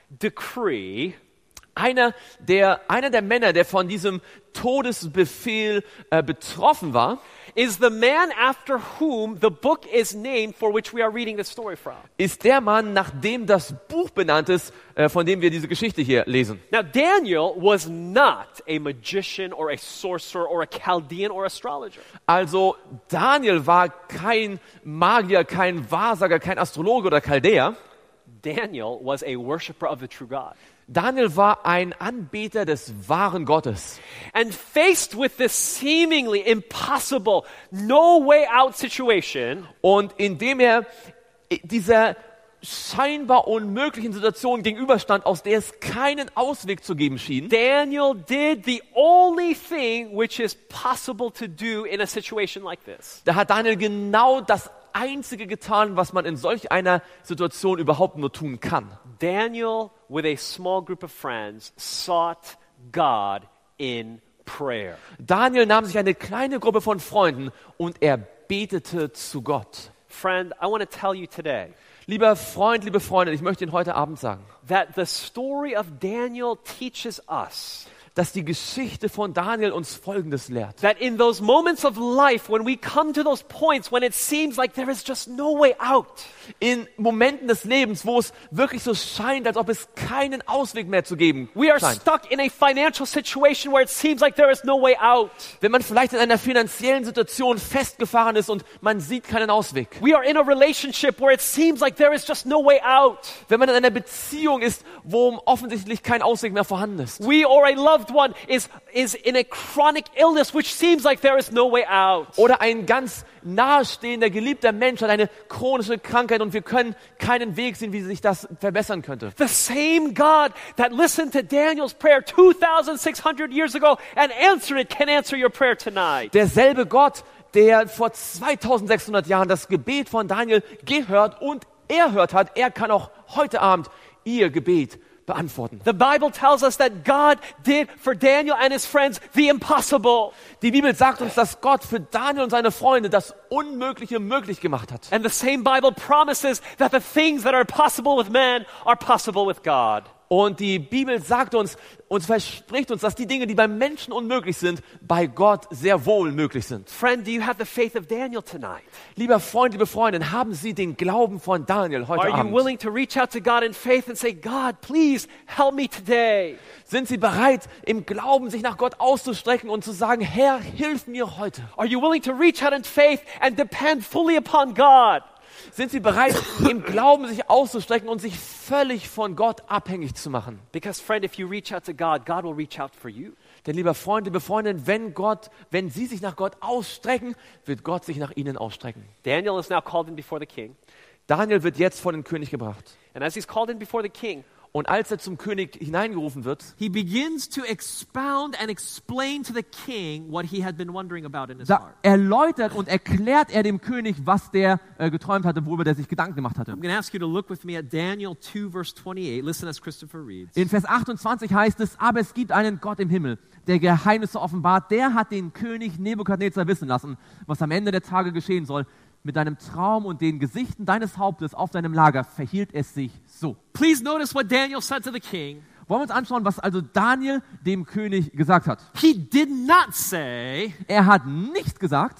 decree Einer der, einer der Männer, der von diesem Todesbefehl äh, betroffen war, is the man after whom the book is named for which we are reading the story from. ist der Mann, nach dem das Buch benannt ist, äh, von dem wir diese Geschichte hier lesen. Now, Daniel was not a magician or a sorcerer or a Chaldean or astrologer. Also Daniel war kein Magier, kein Wahrsager, kein Astrologe oder Chaldäer. Daniel was a worshiper of the true God. Daniel war ein Anbeter des wahren Gottes. And faced with this seemingly impossible, no way out situation, Und indem er dieser scheinbar unmöglichen Situation gegenüberstand, aus der es keinen Ausweg zu geben schien, Daniel did the only thing which is possible to do in a situation like this. da hat Daniel genau das Einzige getan, was man in solch einer Situation überhaupt nur tun kann. Daniel, with a small group of friends, sought God in prayer. Daniel nahm sich eine kleine Gruppe von Freunden und er betete zu Gott. Friend, I want to tell you today Lieber Freund, liebe Freundin, ich möchte Ihnen heute Abend sagen, that the story of Daniel teaches us dass die Geschichte von Daniel uns Folgendes lehrt. that in those moments of life when we come to those points when it seems like there is just no way out, In Momenten des Lebens, wo es wirklich so scheint, als ob es keinen Ausweg mehr zu geben we are scheint. stuck in a financial situation where it seems like there is no way out. Wenn man vielleicht in einer finanziellen Situation festgefahren ist und man sieht keinen Ausweg. We are in a relationship where it seems like there is just no way out. Wenn man in einer Beziehung ist, wo offensichtlich kein Ausweg mehr vorhanden ist. We or a loved one is, is in a chronic illness which seems like there is no way out. Oder ein ganz nahestehender, geliebter Mensch hat eine chronische Krankheit und wir können keinen Weg sehen, wie sich das verbessern könnte. The same God that listened to Daniel's prayer two thousand six hundred years ago and answered it can answer your prayer tonight. Derselbe Gott, der vor zweitausendsechshundert Jahren das Gebet von Daniel gehört und erhört hat, er kann auch heute Abend ihr Gebet beantworten. The Bible tells us that God did for Daniel and his friends the impossible. Die Bibel sagt uns, dass Gott für Daniel und seine Freunde das Unmögliche möglich gemacht hat. And the same Bible promises that the things that are possible with man are possible with God. Und die Bibel sagt uns, uns verspricht uns, dass die Dinge, die beim Menschen unmöglich sind, bei Gott sehr wohl möglich sind. Friend, do you have the faith of Daniel tonight? Lieber Freund, liebe Freundin, haben Sie den Glauben von Daniel heute Are you Abend? willing to reach out to God in faith and say, God, please help me today? Sind Sie bereit, im Glauben sich nach Gott auszustrecken und zu sagen, Herr, hilf mir heute? Are you willing to reach out in faith and depend fully upon God? Sind Sie bereit, im Glauben sich auszustrecken und sich völlig von Gott abhängig zu machen? Because friend, if you reach out to God, God will reach out for you. Denn lieber Freund, liebe Freundin, wenn Gott, wenn Sie sich nach Gott ausstrecken, wird Gott sich nach Ihnen ausstrecken. Daniel is now called in before the king. Daniel wird jetzt vor den König gebracht. And as he's called in before the king, Und als er zum König hineingerufen wird, he begins to expound and explain to the king what he had been wondering about in his Da heart. erläutert und erklärt er dem König, was der äh, geträumt hatte, worüber der sich Gedanken gemacht hatte. I'm going to ask you to look with me at Daniel two, verse twenty-eight. Listen as Christopher reads. In Vers achtundzwanzig heißt es, aber es gibt einen Gott im Himmel, der Geheimnisse offenbart, der hat den König Nebukadnezar wissen lassen, was am Ende der Tage geschehen soll. Mit deinem Traum und den Gesichten deines Hauptes auf deinem Lager verhielt es sich so. Please notice what Daniel said to the king. Wollen wir uns anschauen, was also Daniel dem König gesagt hat. He did not say, Er hat nicht gesagt,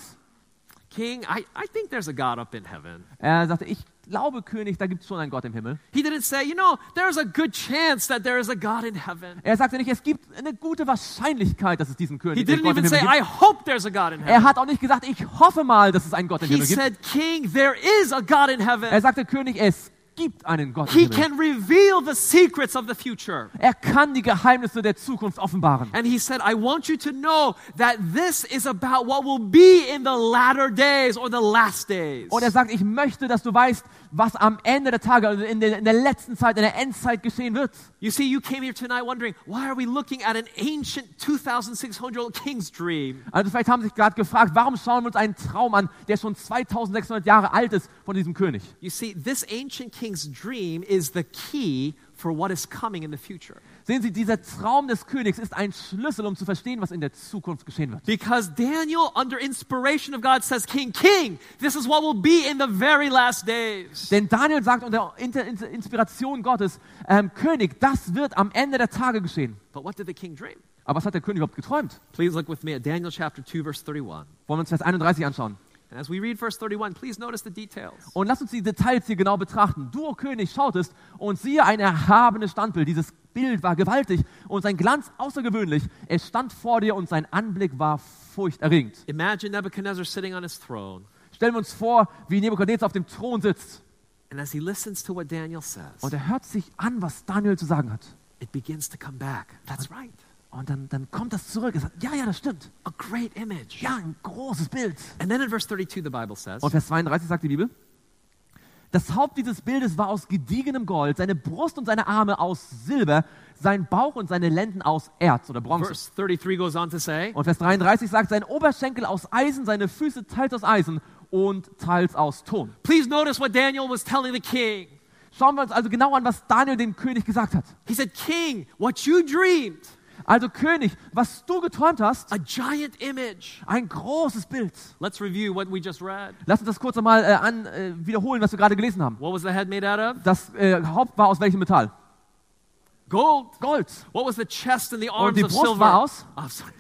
King, I, I think there's a God up in heaven. er sagte, ich glaube, König, da gibt es schon einen Gott im Himmel. He didn't say, you know, there's a good chance that there is a God in heaven. Er sagte nicht, es gibt eine gute Wahrscheinlichkeit, dass es diesen He König, den didn't Gott im even Himmel say, gibt. I hope there's a God in Er heaven. hat auch nicht gesagt, ich hoffe mal, dass es einen Gott im He Himmel gibt. said, King, there is a God in Er heaven. sagte, König, es gibt einen Gott im He Himmel. can reveal the secrets of the future. Er kann die Geheimnisse der Zukunft offenbaren. And he said, I want you to know that this is about what will be in the latter days or the last days. Und er sagt, ich möchte, dass du weißt, was am Ende der Tage, also in der, in der letzten Zeit, in der Endzeit geschehen wird. You see, you came here tonight wondering, why are we looking at an ancient two thousand six hundred year old king's dream? Also vielleicht haben Sie sich gerade gefragt, warum schauen wir uns einen Traum an, der schon zweitausendsechshundert Jahre alt ist von diesem König. You see, this ancient king's dream is the key for what is coming in the future. Sehen Sie, dieser Traum des Königs ist ein Schlüssel, um zu verstehen, was in der Zukunft geschehen wird. Because Daniel, under inspiration of God, says, King, King, this is what will be in the very last days. Denn Daniel sagt unter Inter- Inter- Inspiration Gottes, ähm, König, das wird am Ende der Tage geschehen. But what did the king dream? Aber was hat der König überhaupt geträumt? Please look with me at Daniel chapter two, verse thirty-one. Wollen wir uns Vers einunddreißig anschauen. And as we read verse thirty-one, please notice the details. Und lass uns die Details hier genau betrachten. Du, o König, schautest und siehe ein erhabenes Standbild. Dieses Bild war gewaltig und sein Glanz außergewöhnlich. Es stand vor dir und sein Anblick war furchterregend. Imagine Nebuchadnezzar sitting on his throne. Stellen wir uns vor, wie Nebukadnezar auf dem Thron sitzt. And as he listens to what Daniel says, Und er hört sich an, was Daniel zu sagen hat. it begins to come back. That's right. Und dann, dann kommt das zurück. Er sagt, ja, ja, das stimmt. A great image. Ja, ein großes Bild. And then in verse thirty-two, the Bible says, Und Vers zweiunddreißig sagt die Bibel, das Haupt dieses Bildes war aus gediegenem Gold, seine Brust und seine Arme aus Silber, sein Bauch und seine Lenden aus Erz oder Bronze. verse thirty-three goes on to say, Und Vers dreiunddreißig sagt, sein Oberschenkel aus Eisen, seine Füße teils aus Eisen und teils aus Ton. please notice what Daniel was telling the king. Schauen wir uns also genau an, was Daniel dem König gesagt hat. He said, King, what you dreamed, Also König, was du geträumt hast, a giant image. ein großes Bild. Let's review what we just read. Lass uns das kurz einmal äh, an, äh, wiederholen, was wir gerade gelesen haben. What was the head made out of? Das äh, Haupt war aus welchem Metall? Gold. Gold. What was the chest and the Und arms die of Brust silver? war aus? Oh, sorry.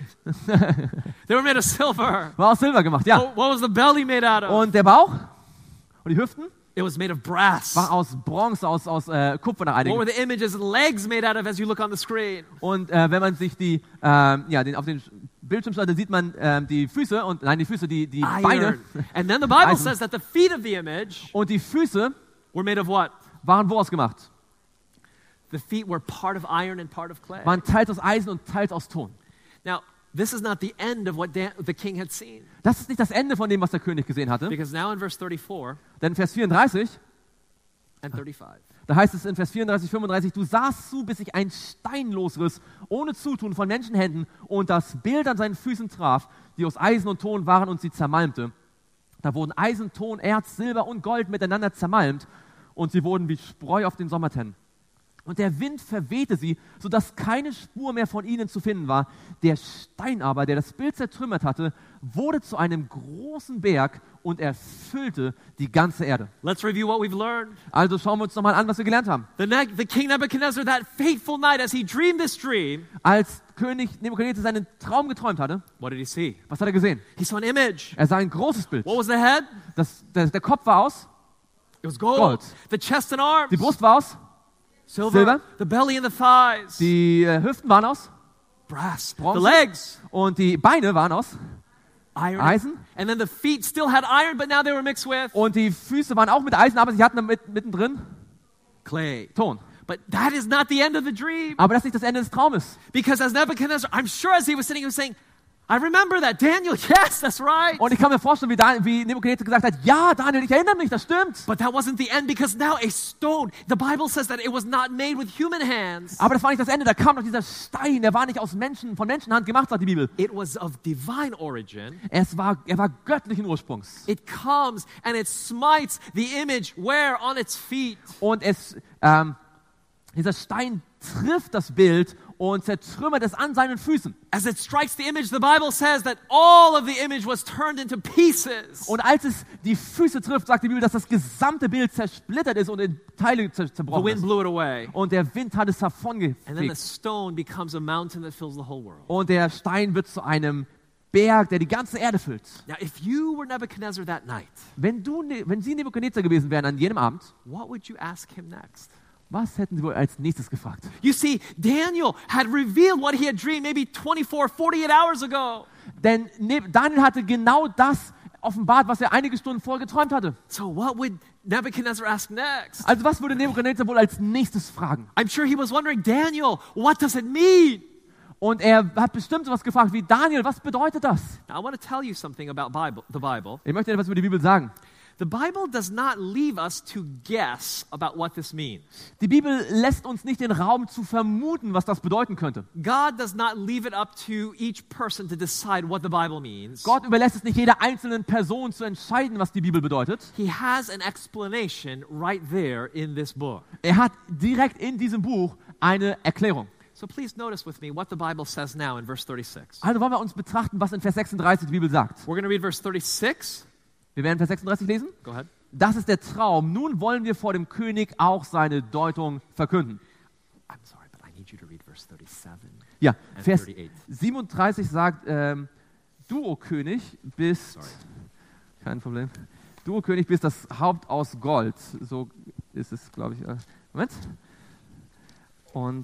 They were made of silver. War aus Silber gemacht, ja. What what was the belly made out of? Und der Bauch und die Hüften It was made of brass. war aus Bronze, aus, aus äh, Kupfer nach What were einigen. the images and legs made out of as you look on the screen? Und äh, wenn man sich die, ähm, ja, den, auf den Bildschirm schaut, dann sieht man ähm, die Füße und nein, die Füße, die, die Beine. Iron. And then the Bible Eisen. says that the feet of the image Und die Füße were made of what? waren wo ausgemacht? The feet were part of iron and part of clay. Waren teils aus Eisen und teils aus Ton. Now, this is not the end of what Dan- the king had seen. Das ist nicht das Ende von dem, was der König gesehen hatte. Because now in verse thirty-four Denn Vers vierunddreißig, and thirty-five, da heißt es in Vers vierunddreißig, fünfunddreißig, du sahst zu, bis sich ein Stein losriss, ohne Zutun von Menschenhänden und das Bild an seinen Füßen traf, die aus Eisen und Ton waren und sie zermalmte. Da wurden Eisen, Ton, Erz, Silber und Gold miteinander zermalmt und sie wurden wie Spreu auf den Sommertennen. Und der Wind verwehte sie, sodass keine Spur mehr von ihnen zu finden war. Der Stein aber, der das Bild zertrümmert hatte, wurde zu einem großen Berg und erfüllte die ganze Erde. Let's review what we've learned. Also schauen wir uns nochmal an, was wir gelernt haben. The, ne- the King Nebuchadnezzar, that fateful night as he dreamed this dream, Als König Nebukadnezar seinen Traum geträumt hatte, what did he see? was hat er gesehen? He saw an image. Er sah ein großes Bild. What was the head? Das, der, der Kopf war aus, It was gold. Gold. The chest and arms, die Brust war aus, silver. Silber. The belly and the thighs, die äh, Hüften waren aus brass. Bronze. The legs, und die Beine waren aus iron. Eisen. And then the feet still had iron, but now they were mixed with und die Füße waren auch mit Eisen, aber sie hatten mit, mittendrin clay. Ton. But that is not the end of the dream. Aber das ist nicht das Ende des Traumes. Because as Nebuchadnezzar, I'm sure as he was sitting, he was saying, I remember that. Daniel, yes, that's right. Und ich kann mir vorstellen, wie, Dan, wie Nebukadnezar gesagt hat, ja, Daniel, ich erinnere mich, das stimmt. But that wasn't the end because now a stone, the Bible says that it was not made with human hands. Aber das war nicht das Ende, da kam noch dieser Stein, der war nicht aus Menschen, von Menschenhand gemacht, sagt die Bibel. It was of divine origin. Es war, er war göttlichen Ursprungs. It comes and it smites the image where on its feet. Und es, ähm, dieser Stein trifft das Bild und zertrümmert es an seinen Füßen. As it strikes the image, the Bible says that all of the image was turned into pieces. Und als es die Füße trifft, sagt die Bibel, dass das gesamte Bild zersplittert ist und in Teile zer The zerbrochen wind ist. blew it away. Und der Wind hat es And then the davongefegt. stone becomes a mountain that fills the whole world. Und der Stein wird zu einem Berg, der die ganze Erde füllt. Now, if you were Nebuchadnezzar that night, Wenn, du, Ne- wenn Sie Nebukadnezar gewesen wären an jenem Abend, what would you ask him next? was hätten Sie wohl als nächstes gefragt? You see, Daniel had revealed what he had dreamed maybe twenty-four, forty-eight hours ago. Denn Ne- Daniel hatte genau das offenbart, was er einige Stunden vorher geträumt hatte. So what would Nebuchadnezzar ask next? Also was würde Nebukadnezar wohl als nächstes fragen? I'm sure he was wondering, Daniel, what does it mean? Und er hat bestimmt sowas gefragt wie, Daniel, was bedeutet das? Now, I want to tell you something about Bible, the Bible. Ich möchte etwas über die Bibel sagen. The Bible does not leave us to guess about what this means. Die Bibel lässt uns nicht den Raum zu vermuten, was das bedeuten könnte. God does not leave it up to each person to decide what the Bible means. Gott überlässt es nicht jeder einzelnen Person zu entscheiden, was die Bibel bedeutet. He has an explanation right there in this book. Er hat direkt in diesem Buch eine Erklärung. So please notice with me what the Bible says now in verse thirty-six. Also wollen wir uns betrachten, was in Vers sechsunddreißig die Bibel sagt. We're going to read verse thirty-six. Wir werden Vers sechsunddreißig lesen. Go ahead. Das ist der Traum. Nun wollen wir vor dem König auch seine Deutung verkünden. I'm sorry, but I need you to read verse thirty-seven. Ja, And Vers thirty-eight. siebenunddreißig sagt, ähm, du, o König, bist, Sorry. kein Problem, du, o König, bist das Haupt aus Gold. So ist es, glaube ich. Äh, Moment. Und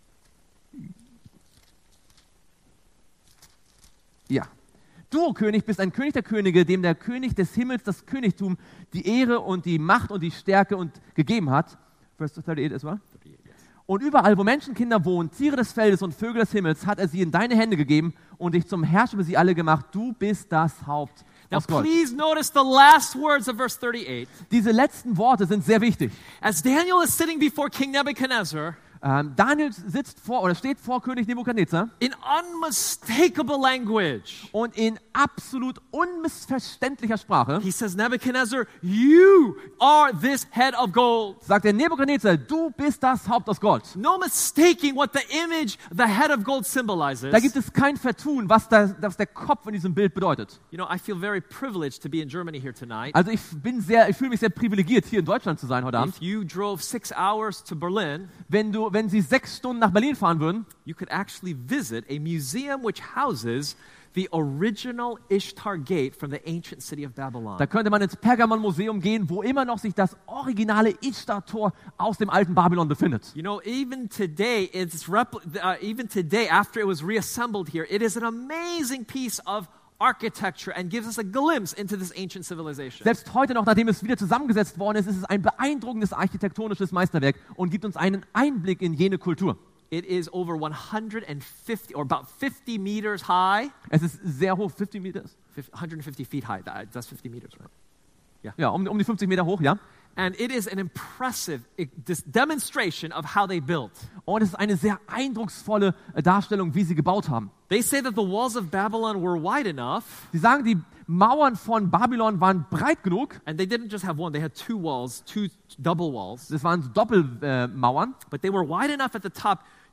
ja. Du, o König, bist ein König der Könige, dem der König des Himmels das Königtum, die Ehre und die Macht und die Stärke und gegeben hat. Vers thirty-eight as well. thirty-eight, yes. Und überall, wo Menschenkinder wohnen, Tiere des Feldes und Vögel des Himmels, hat er sie in deine Hände gegeben und dich zum Herrscher über sie alle gemacht. Du bist das Haupt Now aus Gold. please notice the last words of verse thirty-eight. Diese letzten Worte sind sehr wichtig. As Daniel is sitting before King Nebuchadnezzar, Ähm, Daniel sitzt vor oder steht vor König Nebukadnezar in unmistakable language, und in absolut unmissverständlicher Sprache he says, Nebuchadnezzar, you are this head of gold. sagt er, Nebukadnezar, du bist das Haupt aus Gold. No mistaking what the image, the head of gold symbolizes. Da gibt es kein Vertun, was, da, was der Kopf in diesem Bild bedeutet. You know, I feel very privileged to be in Germany here tonight. Also ich bin sehr, ich fühle mich sehr privilegiert, hier in Deutschland zu sein heute Abend. If you drove six hours to Berlin, Wenn du, wenn Sie sechs Stunden nach Berlin fahren würden, you could actually visit a museum which houses the original Ishtar Gate from the ancient city of Babylon. da könnte man ins Pergamon-Museum gehen, wo immer noch sich das originale Ishtar-Tor aus dem alten Babylon befindet. You know, even today, it's repl- uh, even today, after it was reassembled here, it is an amazing piece of architecture and gives us a glimpse into this ancient civilization. Selbst heute noch, nachdem es wieder zusammengesetzt worden ist, ist es ein beeindruckendes architektonisches Meisterwerk und gibt uns einen Einblick in jene Kultur. It is over one hundred fifty or about fifty meters high. Es ist sehr hoch, fifty Meters. one hundred fifty feet high. That- That's fifty meters, right? Ja, um, um die fünfzig Meter hoch, ja. And it is an impressive eh, this demonstration of how they built. Und es ist eine sehr eindrucksvolle äh, Darstellung, wie sie gebaut haben. They say that the walls of Babylon were wide enough, Sie sagen, die Mauern von Babylon waren breit genug. and they didn't just have one, they had two walls, two double walls, Das waren so Doppelmauern. but they were wide enough at the top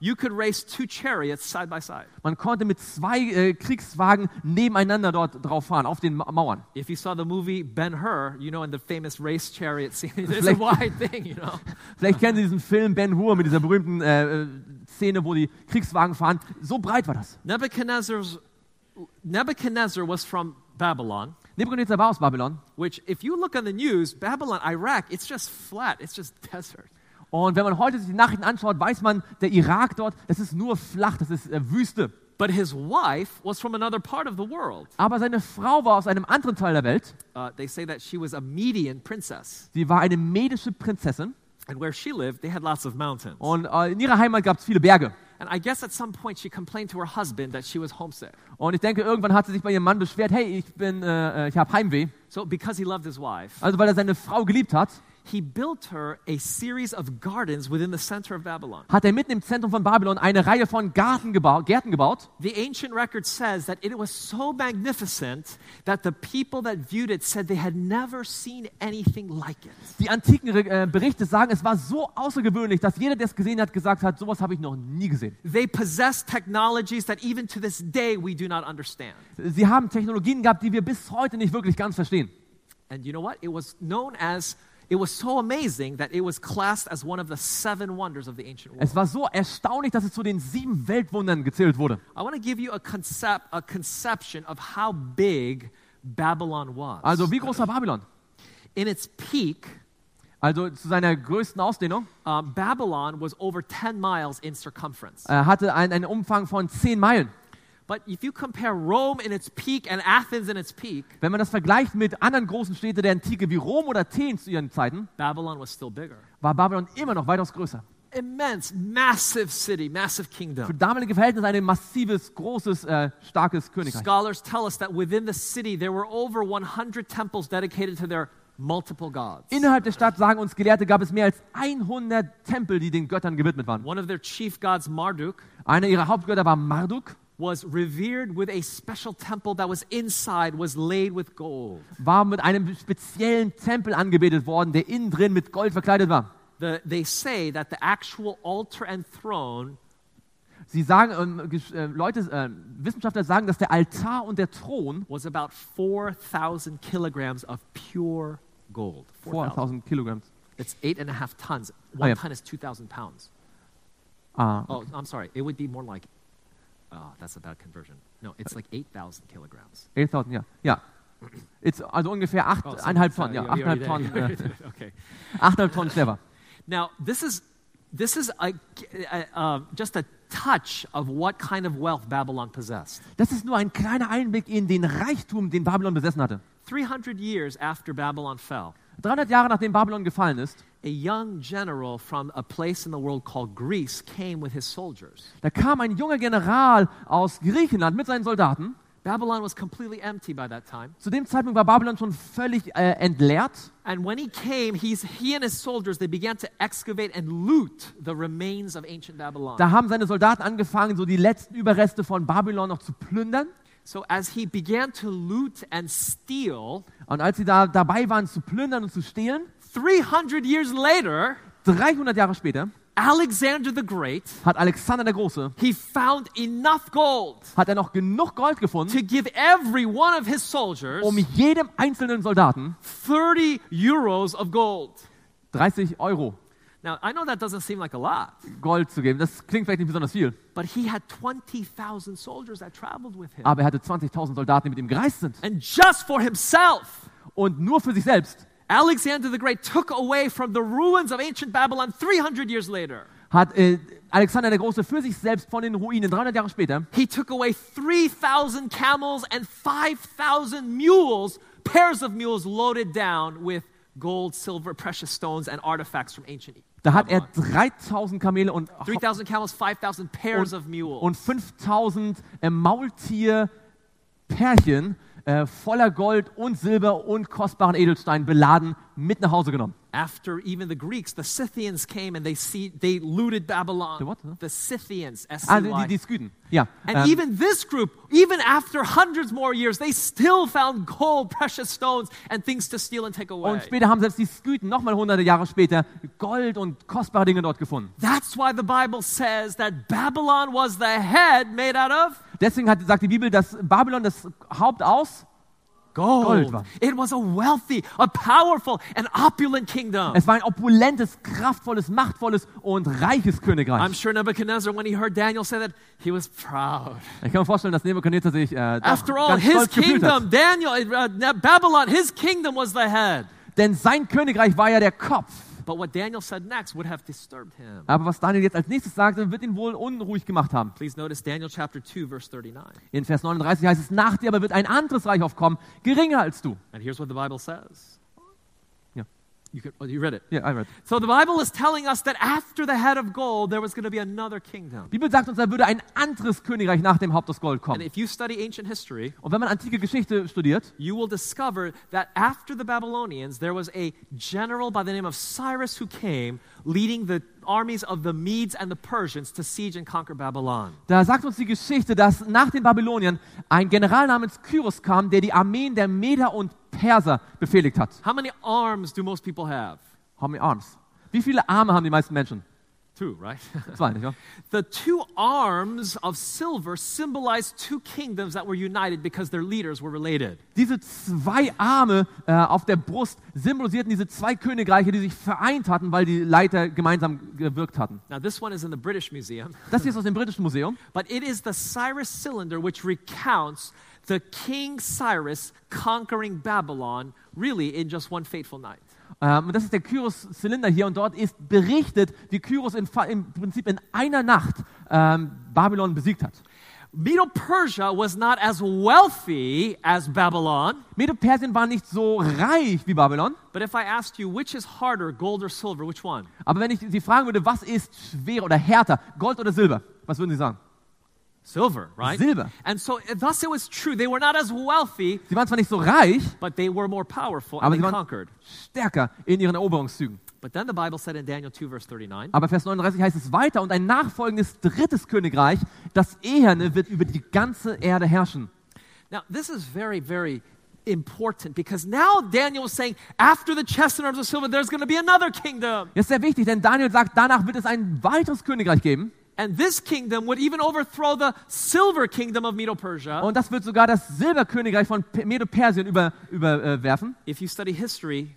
you could race two chariots side by side. Man konnte mit zwei äh, Kriegswagen nebeneinander dort drauf fahren, auf den Ma- Mauern. If you saw the movie Ben-Hur, you know, in the famous race chariot scene, it's a Vielleicht- wide thing, you know. Vielleicht kennen Sie diesen Film Ben-Hur mit dieser berühmten äh, äh, Szene, wo die Kriegswagen fahren. So breit war das. Nebuchadnezzar's, Nebuchadnezzar was from Babylon, Nebukadnezar war aus Babylon. which if you look on the news, Babylon, Iraq, it's just flat, it's just desert. Und wenn man heute sich die Nachrichten anschaut, weiß man, der Irak dort, das ist nur flach, das ist äh, Wüste. But his wife was from another part of the world. Aber seine Frau war aus einem anderen Teil der Welt. Uh, they say that she was a Median princess. Sie war eine medische Prinzessin. And where she lived, they had lots of mountains. Und äh, in ihrer Heimat gab es viele Berge. And I guess at some point she complained to her husband that she was homesick. Und ich denke, irgendwann hat sie sich bei ihrem Mann beschwert, hey, ich bin, äh, ich habe Heimweh. So because he loved his wife, Also weil er seine Frau geliebt hat, he built her a series of gardens within the center of Babylon. hat er mitten im Zentrum von Babylon eine Reihe von Garten gebau- Gärten gebaut. The ancient record says that it was so magnificent that the people that viewed it said they had never seen anything like it. Die antiken äh, Berichte sagen, es war so außergewöhnlich, dass jeder, der es gesehen hat, gesagt hat, sowas habe ich noch nie gesehen. They possessed technologies that even to this day we do not understand. Sie haben Technologien gehabt, die wir bis heute nicht wirklich ganz verstehen. And you know what? It was known as, it was so amazing that it was classed as one of the seven wonders of the ancient world. Es war so erstaunlich, dass es zu den sieben Weltwundern gezählt wurde. I want to give you a concept, a conception of how big Babylon was. Also wie groß war Babylon? In its peak, Also zu seiner größten Ausdehnung um, Babylon was over ten miles in circumference. äh, hatte ein, einen Umfang von zehn Meilen. But if you compare Rome in its peak and Athens in its peak, Wenn man das vergleicht mit anderen großen Städten der Antike wie Rom oder Athen zu ihren Zeiten, Babylon was still bigger. war Babylon immer noch weitaus größer. Immense, massive city, massive Für kingdom. damalige Verhältnisse ein massives, großes, äh, starkes Königreich. Scholars tell us that within the city there were over one hundred temples dedicated to their multiple gods. Innerhalb der Stadt, sagen uns Gelehrte, gab es mehr als hundert Tempel, die den Göttern gewidmet waren. One of their chief gods, Marduk, Einer ihrer Hauptgötter war Marduk, was revered with a special temple that was inside, was laid with gold. war mit einem speziellen Tempel angebetet worden, der innen drin mit Gold verkleidet war. The, they say that the actual altar and throne Sie sagen, ähm, Gesch- äh, Leute, äh, Wissenschaftler sagen, dass der Altar und der Thron was about four thousand kilograms of pure gold. four thousand. viertausend Kilogramm. It's eight and a half tons. One yeah. ton is two thousand pounds. Ah, Oh, I'm sorry. It would be more like, oh, that's a bad conversion. No, it's like eight thousand kilograms. elftausend, ja. Ja. It's, also ungefähr Oh, sorry, achteinhalb sorry, Tonnen, ja, you're already achteinhalb there. Tonnen, äh, Okay. achteinhalb Tonnen schwer war. Now, this is this is a, a, uh, just a touch of what kind of wealth Babylon possessed. Das ist nur ein kleiner Einblick in den Reichtum, den Babylon besessen hatte. three hundred years after Babylon fell, dreihundert Jahre nachdem Babylon gefallen ist, a young general from a place in the world called Greece came with his soldiers. da kam ein junger General aus Griechenland mit seinen Soldaten. Babylon was completely empty by that time. Zu dem Zeitpunkt war Babylon schon völlig äh, entleert. And when he came, he's, he and his soldiers, they began to excavate and loot the remains of ancient Babylon. Da haben seine Soldaten angefangen, so die letzten Überreste von Babylon noch zu plündern. So as he began to loot and steal, Und als sie da dabei waren zu plündern und zu stehlen, three hundred years later, dreihundert Jahre später, Alexander the Great, hat Alexander der Große, he found enough gold hat er noch genug Gold gefunden, to give every one of his soldiers um jedem einzelnen Soldaten thirty euros of gold. dreißig Euro Now, I know that doesn't seem like a lot, Gold zu geben. Das klingt vielleicht nicht besonders viel, but he had twenty thousand soldiers that traveled with him. aber er hatte zwanzigtausend Soldaten, die mit ihm gereist sind. And just for himself, Und nur für sich selbst Alexander the Great took away from the ruins of ancient Babylon three hundred years later. hat äh, Alexander der Große für sich selbst von den Ruinen dreihundert Jahre später He took away three thousand camels and five thousand mules, pairs of mules loaded down with gold, silver, precious stones, and artifacts from ancient Da hat er Babylon. dreitausend Kamele und, three thousand camels, five thousand pairs of mules. und fünftausend äh, Maultierpärchen äh, voller Gold und Silber und kostbaren Edelsteinen beladen mit nach Hause genommen. After even the Greeks, the Scythians came and they see, they looted Babylon. The what? The Scythians, S Ah, C die, Y. die, die Sküten. Ja. And ähm, even this group, even after hundreds more years, they still found gold, precious stones, and things to steal and take away. und später haben selbst die Sküten nochmal hunderte Jahre später Gold und kostbare Dinge dort gefunden. That's why the Bible says that Babylon was the head made out of Deswegen hat, sagt die Bibel, dass Babylon das Haupt aus gold. Gold war. It was a wealthy, a powerful, and opulent kingdom. Es war ein opulentes, kraftvolles, machtvolles und reiches I'm Königreich. sure Nebuchadnezzar, when he heard Daniel say that, he was proud. Ich kann mir vorstellen, dass Nebukadnezar sich äh, doch After all, ganz his stolz gefühlt hat. kingdom, Daniel, uh, Babylon, his kingdom was the head. Denn sein Königreich war ja der Kopf. But what Daniel said next would have disturbed him. Aber was Daniel jetzt als nächstes sagte, wird ihn wohl unruhig gemacht haben. Please notice Daniel chapter two, verse thirty-nine. In Vers neununddreißig heißt es, nach dir aber wird ein anderes Reich aufkommen, geringer als du. And here's what the Bible says. Ja. You, can, oh, you read it. Ja, I read. So the Bible is telling us that after the head of gold, there was going to be another kingdom. Die Bibel sagt uns, da würde ein anderes Königreich nach dem Haupt aus Gold And kommen. if you study ancient history, Und wenn man antike Geschichte studiert, you will discover that after the Babylonians, there was a general by the name of Cyrus who came, leading the armies of the Medes and the Persians to siege and conquer Babylon. da sagt uns die Geschichte, dass nach den Babyloniern ein General namens Kyros kam, der die Armeen der Meder und Perser befehligt hat. How many arms do most people have? How many arms? Wie viele Arme haben die meisten Menschen? Two, right? Zwei, nicht wahr? The two arms of silver symbolize two kingdoms that were united because their leaders were related. Diese zwei Arme äh, auf der Brust symbolisierten diese zwei Königreiche, die sich vereint hatten, weil die Leiter gemeinsam gewirkt hatten. Now, this one is in the British Museum, Das hier ist aus dem Britischen Museum. but it is the Cyrus cylinder which recounts the King Cyrus conquering Babylon really in just one fateful night. Ähm, und das ist der Kyros-Zylinder hier und dort ist berichtet, wie Kyros in, Fa- im Prinzip in einer Nacht ähm, Babylon besiegt hat. Medo-Persia was not as wealthy as Babylon, Medo-Persien war nicht so reich wie Babylon, but if I asked you which is harder, gold or silver, which one? aber wenn ich Sie fragen würde, was ist schwerer oder härter, Gold oder Silber, was würden Sie sagen? Silver, right? Silber. And so thus it was true. They were not as wealthy, Sie waren zwar nicht so reich, but they were more powerful aber and sie they waren conquered. stärker in ihren Eroberungszügen. But then the Bible said in Daniel two, verse thirty-nine, Aber Vers neununddreißig heißt es weiter, und ein nachfolgendes drittes Königreich, das Eherne, wird über die ganze Erde herrschen. now this is very, very important because now Daniel was saying, after the chest and arms of silver, there's going to be another kingdom. Das ist sehr wichtig, denn Daniel sagt, danach wird es ein weiteres Königreich geben. And this kingdom would even overthrow the silver kingdom of Medo-Persia. Und das wird sogar das Silberkönigreich von Pe- Medo-Persien über, überwerfen. If you study history,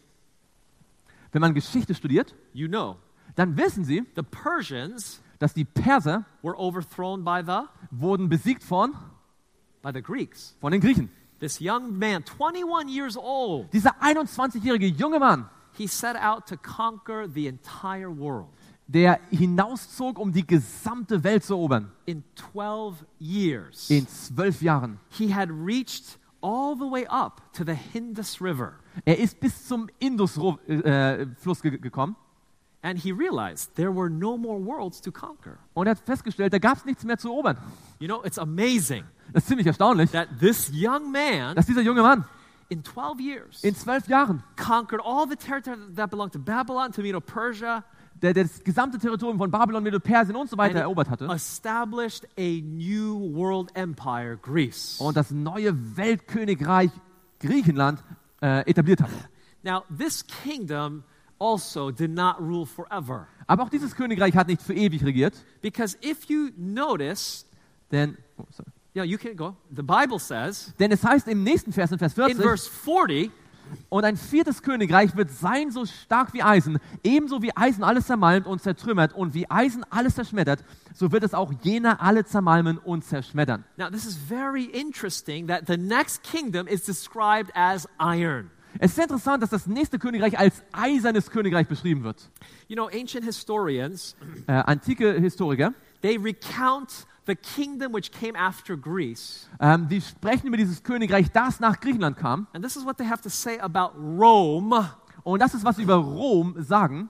Wenn man Geschichte studiert, you know dann wissen Sie, the Persians dass die Perser were overthrown by the wurden besiegt von, by the Greeks. von den Griechen. This young man, twenty-one years old, Dieser einundzwanzigjährige junge Mann, he set out to conquer the entire world der hinauszog, um die gesamte Welt zu erobern. in twelve years. In zwölf Jahren. He had reached all the way up to the Indus River. Er ist bis zum Indusfluss äh, Fluss ge gekommen And he realized there were no more worlds to conquer. und er hat festgestellt, da gab es nichts mehr zu erobern. You know, it's amazing Das ist ziemlich erstaunlich, that this young man dass dieser junge Mann in twelve years in zwölf Jahren conquered all the territory that belonged to Babylon, to Medo-Persia, der, der das gesamte Territorium von Babylon, Medo-Persien und so weiter and erobert hatte established a new world empire, Greece. und das neue Weltkönigreich Griechenland äh, etabliert hatte. Now, this kingdom also did not rule forever. Aber auch dieses Königreich hat nicht für ewig regiert, Because if you notice, denn, oh, sorry. yeah, you can go. The Bible says denn es heißt im nächsten Vers, in Vers in vierzig, verse forty, und ein viertes Königreich wird sein so stark wie Eisen, ebenso wie Eisen alles zermalmt und zertrümmert und wie Eisen alles zerschmettert, so wird es auch jener alle zermalmen und zerschmettern. now this is very interesting that the next kingdom is described as iron. Es ist sehr interessant, dass das nächste Königreich als eisernes Königreich beschrieben wird. You know, ancient historians, Äh, antike Historiker, they recount the kingdom which came after Greece. ähm, die sprechen über dieses Königreich, das nach Griechenland kam. And this is what they have to say about Rome. Und das ist, was sie über Rom sagen.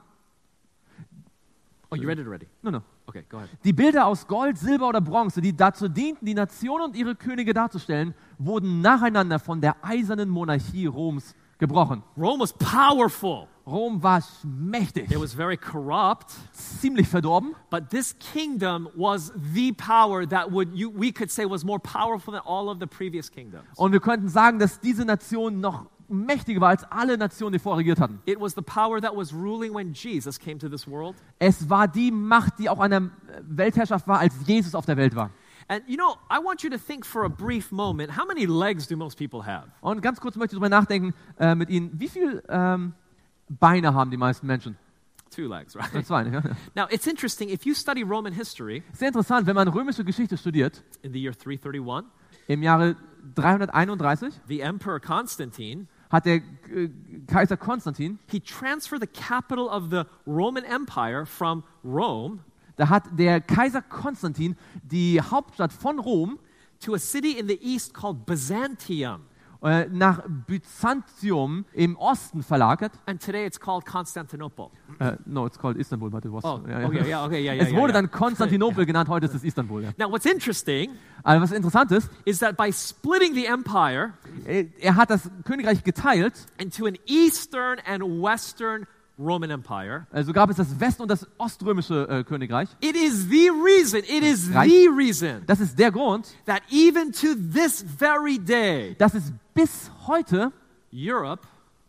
Oh, you read it already? No, no. Okay, go ahead. Die Bilder aus Gold, Silber oder Bronze, die dazu dienten, die Nation und ihre Könige darzustellen, wurden nacheinander von der eisernen Monarchie Roms gebrochen. Rome was powerful. Rom war mächtig, It was very corrupt. ziemlich verdorben. But this kingdom was the power that would you, we could say was more powerful than all of the previous kingdoms. Und wir könnten sagen, dass diese Nation noch mächtiger war als alle Nationen, die vorher regiert hatten. It was the power that was ruling when Jesus came to this world. Es war die Macht, die auch an der Weltherrschaft war, als Jesus auf der Welt war. And you know, I want you to think for a brief moment, how many legs do most people have? Und ganz kurz möchte ich darüber nachdenken äh, mit Ihnen, wie viele ähm, Beine haben die meisten Menschen? Two legs, right? Zwei, nicht? Now, it's interesting, if you study Roman history Sehr interessant, wenn man römische Geschichte studiert, in the year three thirty-one, im Jahre dreihunderteinunddreißig the emperor Constantine, hat der äh, Kaiser Konstantin, he transferred the capital of the Roman Empire from Rome da hat der Kaiser Konstantin die Hauptstadt von Rom to a city in the east called Byzantium. äh, nach Byzantium im Osten verlagert. And today it's called Constantinople. Äh, no, it's called Istanbul, but it was. Oh, ja, ja. okay, yeah, okay, yeah, yeah. Es wurde yeah, dann Konstantinopel genannt, heute ist es Istanbul. Ja. Now, what's interesting Aber was interessant ist, is that by splitting the empire äh, er hat das Königreich geteilt, into an eastern and western Roman Empire, also gab es das West- und das oströmische äh, Königreich. it is the reason, it is Reich. the reason Das ist der Grund, that even to this very day, dass es bis heute Europe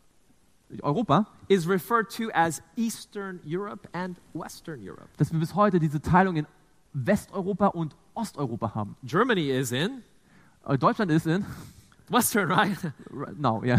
Europa, is referred to as Eastern Europe and Western Europe. dass wir bis heute diese Teilung in Westeuropa und Osteuropa haben. Germany is in Äh, Deutschland ist in, Western, right? no, ja.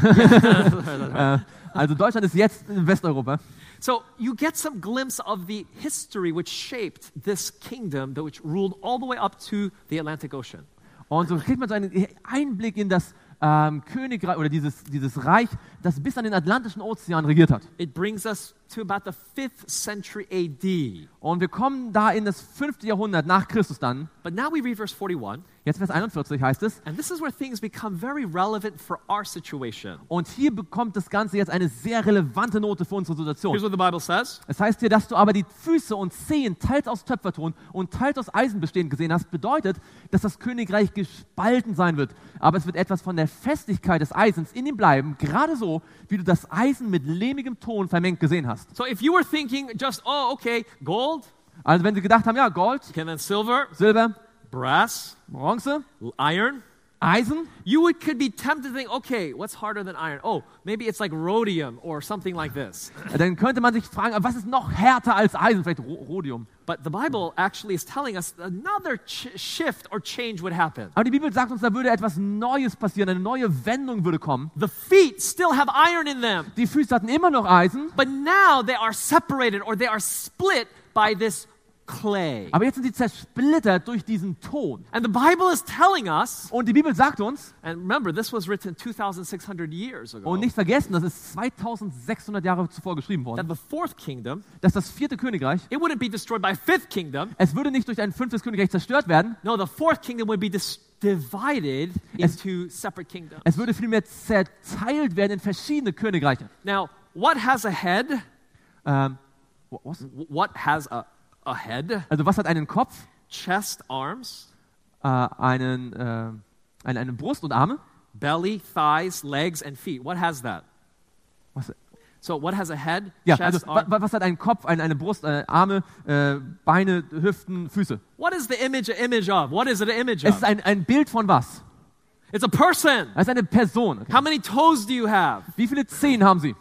äh, also Deutschland ist jetzt in Westeuropa. So you get some glimpse of the history which shaped this kingdom, that which ruled all the way up to the Atlantic Ocean. Und so kriegt man so einen Einblick in das ähm, Königreich oder dieses, dieses Reich, das bis an den Atlantischen Ozean regiert hat. It brings us to about the fifth century A D. Und wir kommen da in das fünfte Jahrhundert nach Christus dann. But now we read verse forty-one, Jetzt Vers einundvierzig heißt es, and this is where things become very relevant for our situation. und hier bekommt das Ganze jetzt eine sehr relevante Note für unsere Here's Situation. what the Bible says. Es heißt hier, dass du aber die Füße und Zehen teils aus Töpferton und teils aus Eisen bestehend gesehen hast, bedeutet, dass das Königreich gespalten sein wird. Aber es wird etwas von der Festigkeit des Eisens in ihm bleiben, gerade so, wie du das Eisen mit lehmigem Ton vermengt gesehen hast. So if you were thinking just, oh, okay, gold, Also wenn sie gedacht haben, ja, Gold, okay, then silver, Silber, brass, Bronze, iron, Eisen, you would, could be tempted to think, okay, what's harder than iron? Oh, maybe it's like rhodium or something like this. dann könnte man sich fragen, was ist noch härter als Eisen? Vielleicht Ro- Rhodium. But the Bible actually is telling us another ch- shift or change would happen. Aber die Bibel sagt uns, da würde etwas Neues passieren, eine neue Wendung würde kommen. The feet still have iron in them, Die Füße hatten immer noch Eisen, but now they are separated or they are split by this clay. aber jetzt sind sie zersplittert durch diesen Ton. And the Bible is telling us, Und die Bibel sagt uns, and remember, this was written two thousand six hundred years ago, und nicht vergessen, das ist zweitausendsechshundert Jahre zuvor geschrieben that worden, the fourth kingdom, dass das vierte Königreich, it wouldn't be destroyed by fifth kingdom. es würde nicht durch ein fünftes Königreich zerstört werden, No, the fourth kingdom would be dis- divided Es- into separate kingdoms. es würde vielmehr zerteilt werden in verschiedene Königreiche. Now, what has a head? Ähm, was? W- What has a, a head? Also was hat einen Kopf, Chest, arms, äh, einen, äh, eine, eine Brust und Arme? belly, thighs, legs, and feet. What has that? Was, So, what has a head? ja, chest, also wa, arm? wa- was hat einen Kopf, eine, eine Brust, äh, Arme, äh, Beine, Hüften, Füße? What is the image an image of? What is it an image Es of? ist ein, ein Bild von was? It's a person. Es ist eine Person. Okay. How many toes do you have? Wie viele Zehen haben sie?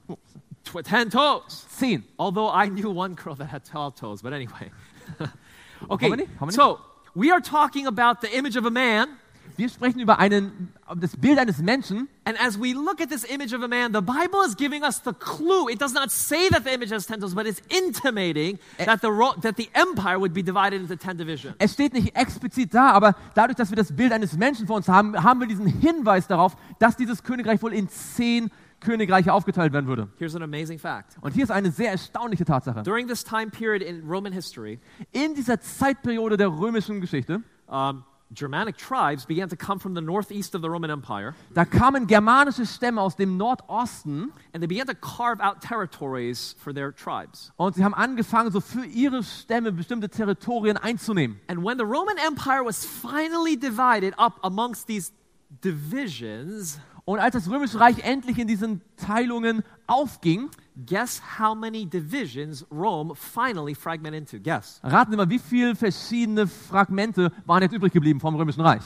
Tw- ten toes. Zehn. Although I knew one girl that had twelve toes, but anyway. Okay, How many? How many? so we are talking about the image of a man. Wir sprechen über einen, das Bild eines Menschen. And as we look at this image of a man, the Bible is giving us the clue. It does not say that the image has ten toes, but it's intimating that the, ro- that the empire would be divided into ten divisions. Es steht nicht explizit da, aber dadurch, dass wir das Bild eines Menschen vor uns haben, haben wir diesen Hinweis darauf, dass dieses Königreich wohl in zehn Königreiche aufgeteilt werden würde. Here's an amazing fact. Und hier ist eine sehr erstaunliche Tatsache. During this time period in Roman history, In dieser Zeitperiode der römischen Geschichte, um, Germanic tribes began to come from the northeast of the Roman Empire, da kamen germanische Stämme aus dem Nordosten and they began to carve out territories for their tribes. und sie haben angefangen, so für ihre Stämme bestimmte Territorien einzunehmen. And when the Roman Empire was finally divided up amongst these divisions, Und als das Römische Reich endlich in diesen Teilungen aufging, guess how many divisions Rome finally fragmented into? Guess. raten Sie mal, wie viele verschiedene Fragmente waren jetzt übrig geblieben vom Römischen Reich?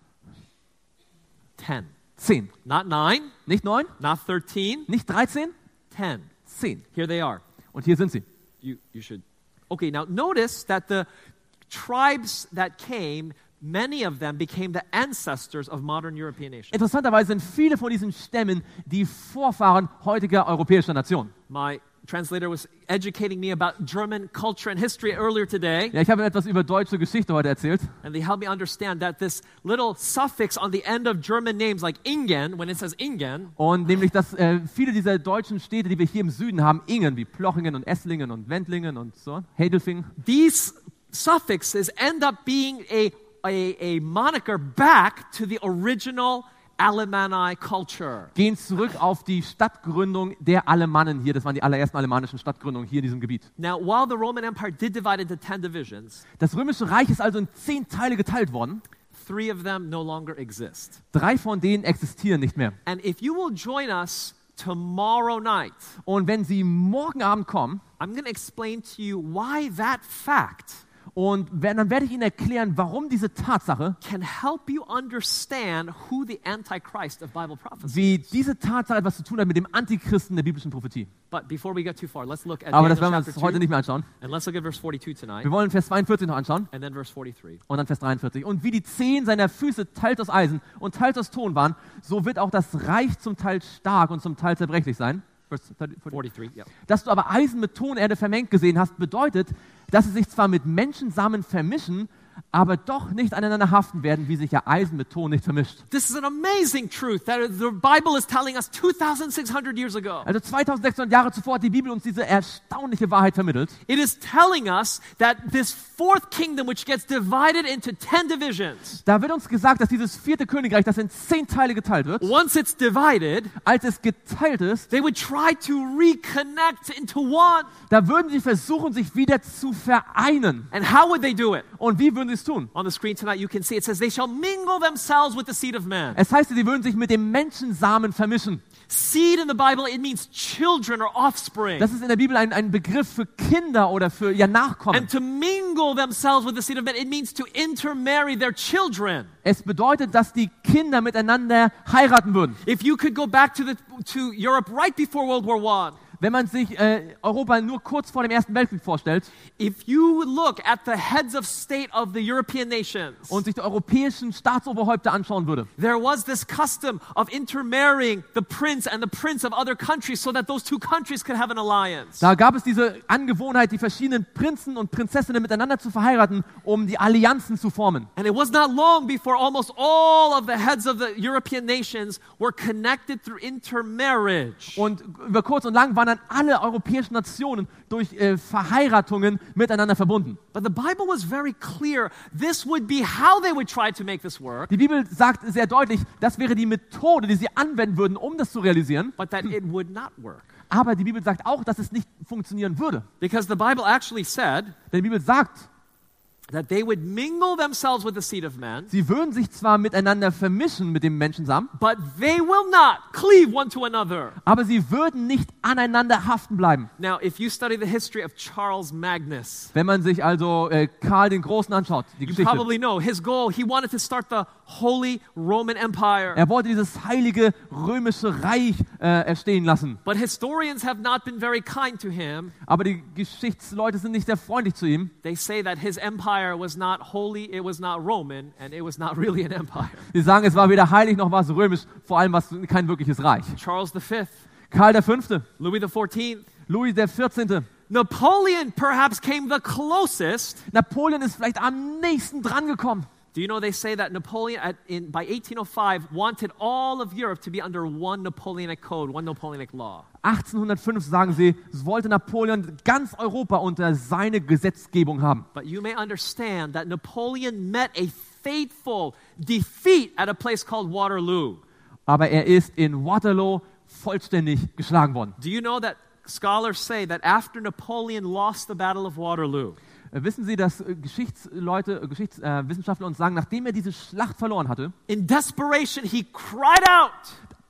Ten. Zehn. Not nine, Nicht neun, not thirteen, nicht dreizehn, ten. zehn. Here they are. Und hier sind sie. You, you should. Okay, now notice that the tribes that came, many of them became the ancestors of modern European nations. Interessanterweise sind viele von diesen Stämmen die Vorfahren heutiger europäischer Nationen. My translator was educating me about German culture and history earlier today, Ja, ich habe etwas über deutsche Geschichte heute erzählt. and they helped me understand that this little suffix on the end of German names, like Ingen, when it says Ingen, Und nämlich, dass äh, viele dieser deutschen Städte, die wir hier im Süden haben, Ingen, wie Plochingen und Esslingen und Wendlingen und so, Hedelfingen, these suffixes end up being a, a, a moniker back to the original Alemanni culture. gehen zurück auf die Stadtgründung der Alemannen hier. Das waren die allerersten alemannischen Stadtgründungen hier in diesem Gebiet. Now, while the Roman Empire did divide into ten divisions, Das Römische Reich ist also in zehn Teile geteilt worden. three of them no longer exist. Drei von denen existieren nicht mehr. And if you will join us tomorrow night, Und wenn Sie morgen Abend kommen, I'm going to explain to you why that fact und wenn, dann werde ich Ihnen erklären, warum diese Tatsache, can help you understand who the Antichrist of Bible prophecy wie is. diese Tatsache etwas zu tun hat mit dem Antichristen der biblischen Prophetie. But before we get too far, let's look at Aber das Daniel werden wir chapter uns heute two, nicht mehr anschauen. and let's look at verse forty-two tonight, Wir wollen Vers zweiundvierzig noch anschauen and then verse forty-three. und dann Vers dreiundvierzig. Und wie die Zehen seiner Füße teils aus Eisen und teils aus Ton waren, so wird auch das Reich zum Teil stark und zum Teil zerbrechlich sein. Vers dreiundvierzig. forty-three, yeah. Dass du aber Eisen mit Tonerde vermengt gesehen hast, bedeutet, dass sie sich zwar mit Menschensamen vermischen, aber doch nicht aneinander haften werden, wie sich ja Eisen mit Ton nicht vermischt. This is an amazing truth that the Bible is telling us two thousand six hundred years ago. Also zweitausendsechshundert Jahre zuvor hat die Bibel uns diese erstaunliche Wahrheit vermittelt. It is telling us that this fourth kingdom, which gets divided into ten divisions, Da wird uns gesagt, dass dieses vierte Königreich, das in zehn Teile geteilt wird, once it's divided, als es geteilt ist, they would try to reconnect into one. da würden sie versuchen, sich wieder zu vereinen. And how would they do it? Und wie würden sie es tun? On the screen tonight, you can see it says, they shall mingle themselves with the seed of man. Es heißt, sie würden sich mit dem Menschensamen vermischen. Seed in the Bible, it means children or offspring. Das ist in der Bibel ein, ein Begriff für Kinder oder für ja Nachkommen. And to mingle themselves with the seed of man, it means to intermarry their children. Es bedeutet, dass die Kinder miteinander heiraten würden. If you could go back to, the, to Europe right before World War One, Wenn man sich äh, Europa nur kurz vor dem Ersten Weltkrieg vorstellt if you look at the heads of state of the European nations, und sich die europäischen Staatsoberhäupter anschauen würde, there was this custom of intermarrying the prince and the prince of other countries so that those two countries could have an alliance. da gab es diese Angewohnheit, die verschiedenen Prinzen und Prinzessinnen miteinander zu verheiraten, um die Allianzen zu formen. And it was not long before almost all of the heads of the European nations were connected through intermarriage. Und über kurz und lang waren dann alle europäischen Nationen durch äh, Verheiratungen miteinander verbunden. But the Bible was very clear. This would be how they would try to make this work, Die Bibel sagt sehr deutlich, das wäre die Methode, die sie anwenden würden, um das zu realisieren. but that it would not work. Aber die Bibel sagt auch, dass es nicht funktionieren würde. Because the Bible actually said Denn die Bibel sagt, that they would mingle themselves with the seed of man, sie würden sich zwar miteinander vermischen mit dem Menschensamen, but they will not cleave one to another. aber sie würden nicht aneinander haften bleiben. Now, if you study the history of Charles Magnus, Wenn man sich also äh, Karl den Großen anschaut, die you Geschichte. probably know his goal, he wanted to start the Holy Roman Empire. Er wollte dieses heilige römische Reich äh, erstehen lassen. But historians have not been very kind to him. Aber die Geschichtsleute sind nicht sehr freundlich zu ihm. They say that his empire was not holy, it was not Roman, and it was not really an empire. Sie sagen, es war weder heilig noch war es römisch, vor allem war es kein wirkliches Reich. Charles the Fifth, Karl der Fünfte, Louis the Fourteenth, Louis der Vierzehnte, Napoleon perhaps came the closest. Napoleon ist vielleicht am nächsten dran gekommen. Do you know they say that Napoleon at, in, by eighteen oh five wanted all of Europe to be under one Napoleonic code, one Napoleonic law. achtzehnhundertfünf, sagen sie, wollte Napoleon ganz Europa unter seine Gesetzgebung haben. But you may understand that Napoleon met a fateful defeat at a place called Waterloo. Aber er ist in Waterloo vollständig geschlagen worden. Do you know that scholars say that after Napoleon lost the Battle of Waterloo, Äh, Wissen Sie, dass äh, Geschichtsleute, äh, Geschichtswissenschaftler uns sagen, nachdem er diese Schlacht verloren hatte, in desperation he cried out,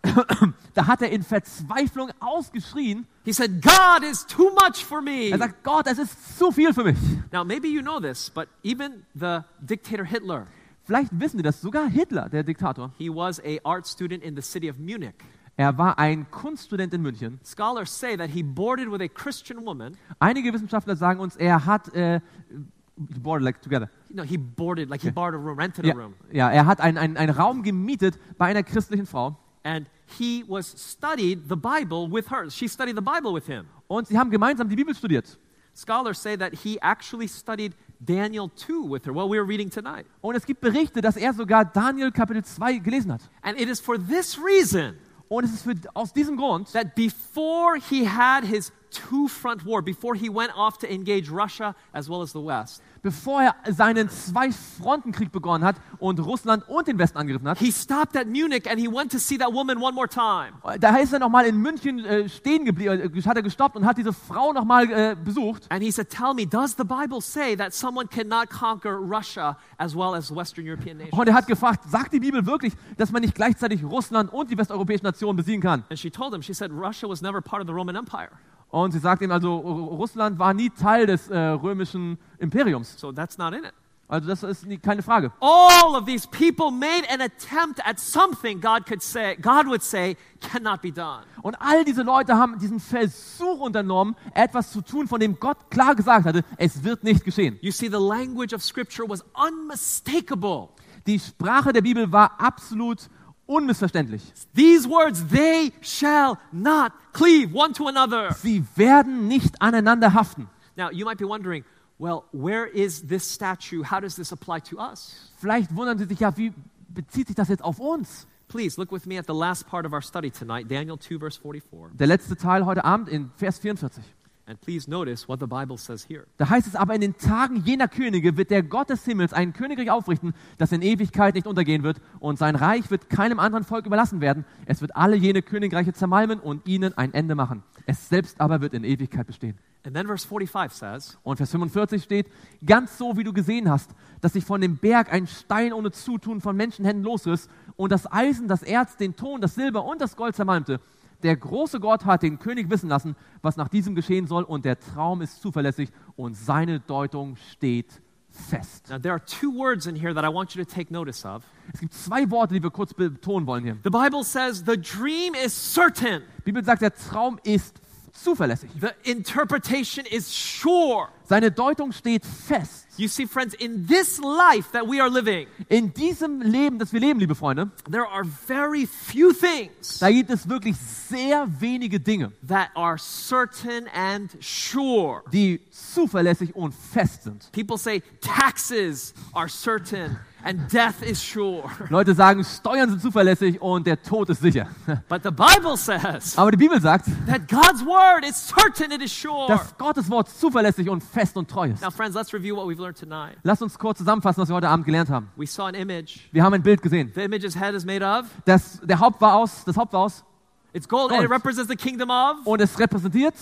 Da hat er in Verzweiflung ausgeschrien. He said, God is too much for me. Er sagt, Gott, es ist zu viel für mich. Now, maybe you know this, but even the dictator Hitler, Vielleicht wissen Sie das, sogar Hitler, der Diktator, he was a art student in the city of Munich. er war ein Kunststudent in München. Scholars say that he boarded with a Christian woman. Einige Wissenschaftler sagen uns, er hat, äh, boarded like together. No, he boarded, like he borrowed a room, rented Ja, a room. ja, er hat einen ein Raum gemietet bei einer christlichen Frau. And he was studied the Bible with her. She studied the Bible with him. Und sie haben gemeinsam die Bibel studiert. Scholars say that he actually studied Daniel two with her, what we were reading tonight. Und es gibt Berichte, dass er sogar Daniel Kapitel zwei gelesen hat. And it is for this reason Und es ist für, aus diesem Grund, that before he had his two-front war, before he went off to engage Russia as well as the West, bevor er seinen Zwei-Fronten-Krieg begonnen hat und Russland und den Westen angegriffen hat, he stopped at Munich and he went to see that woman one more time. da ist er nochmal in München äh, stehen geblieben, äh, hat er gestoppt und hat diese Frau nochmal äh, besucht. And he said, tell me, does the Bible say that someone cannot conquer Russia as well as Western European nations? Und er hat gefragt, sagt die Bibel wirklich, dass man nicht gleichzeitig Russland und die westeuropäischen Nationen besiegen kann? And she told him, she said, Russia was never part of the Roman Empire. Und sie sagt ihm also, Russland war nie Teil des äh, römischen Imperiums. So that's not in it. Also das ist nie, keine Frage. All of these people made an attempt at something God could say, God would say cannot be done. Und all diese Leute haben diesen Versuch unternommen, etwas zu tun, von dem Gott klar gesagt hatte, es wird nicht geschehen. You see, the language of Scripture was unmistakable. Die Sprache der Bibel war absolut unmissverständlich. These words, they shall not cleave one to another. Sie werden nicht aneinander haften. Now, you might be wondering, well, where is this statue? How does this apply to us? Vielleicht wundern Sie sich ja, wie bezieht sich das jetzt auf uns? Please look with me at the last part of our study tonight, Daniel two, verse forty-four. Der letzte Teil heute Abend in Vers vierundvierzig. And please notice what the Bible says here. Da heißt es aber, in den Tagen jener Könige wird der Gott des Himmels ein Königreich aufrichten, das in Ewigkeit nicht untergehen wird, und sein Reich wird keinem anderen Volk überlassen werden. Es wird alle jene Königreiche zermalmen und ihnen ein Ende machen. Es selbst aber wird in Ewigkeit bestehen. And then verse forty-five says, Und Vers fünfundvierzig steht, ganz so wie du gesehen hast, dass sich von dem Berg ein Stein ohne Zutun von Menschenhänden losriss und das Eisen, das Erz, den Ton, das Silber und das Gold zermalmte. Der große Gott hat den König wissen lassen, was nach diesem geschehen soll, und der Traum ist zuverlässig und seine Deutung steht fest. now there are two words in here that I want you to take notice of. Es gibt zwei Worte, die wir kurz betonen wollen hier. The Bible says the dream is certain. Die Bibel sagt, der Traum ist zuverlässig. The interpretation is sure. Seine Deutung steht fest. You see, friends, in this life that we are living, In diesem Leben, das wir leben, liebe Freunde, there are very few things da gibt es wirklich sehr wenige Dinge, that are certain and sure. die zuverlässig und fest sind. People say taxes are certain and death is sure. Leute sagen, Steuern sind zuverlässig und der Tod ist sicher. But the Bible says Aber die Bibel sagt, that God's word is certain, it is sure. dass Gottes Wort zuverlässig und fest und treu ist. Now, friends, let's review what we've learned tonight. Lasst uns kurz zusammenfassen, was wir heute Abend gelernt haben. We saw an image. Wir haben ein Bild gesehen. The image's head is made of. Das, der Haupt war aus, das Haupt war aus It's gold, and it Gold. represents the kingdom of und es repräsentiert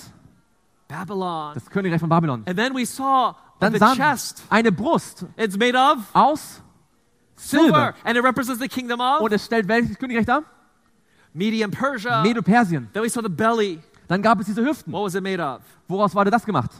Babylon. das Königreich von Babylon. And then we saw Dann the sahen chest. wir eine Brust It's made of aus silver, Silber. and it represents the kingdom of Und es stellt welches Königreich dar? Media and Persia. Medo-Persien. Then we saw the belly. Dann gab es diese Hüften. What was it made of? Woraus war das gemacht?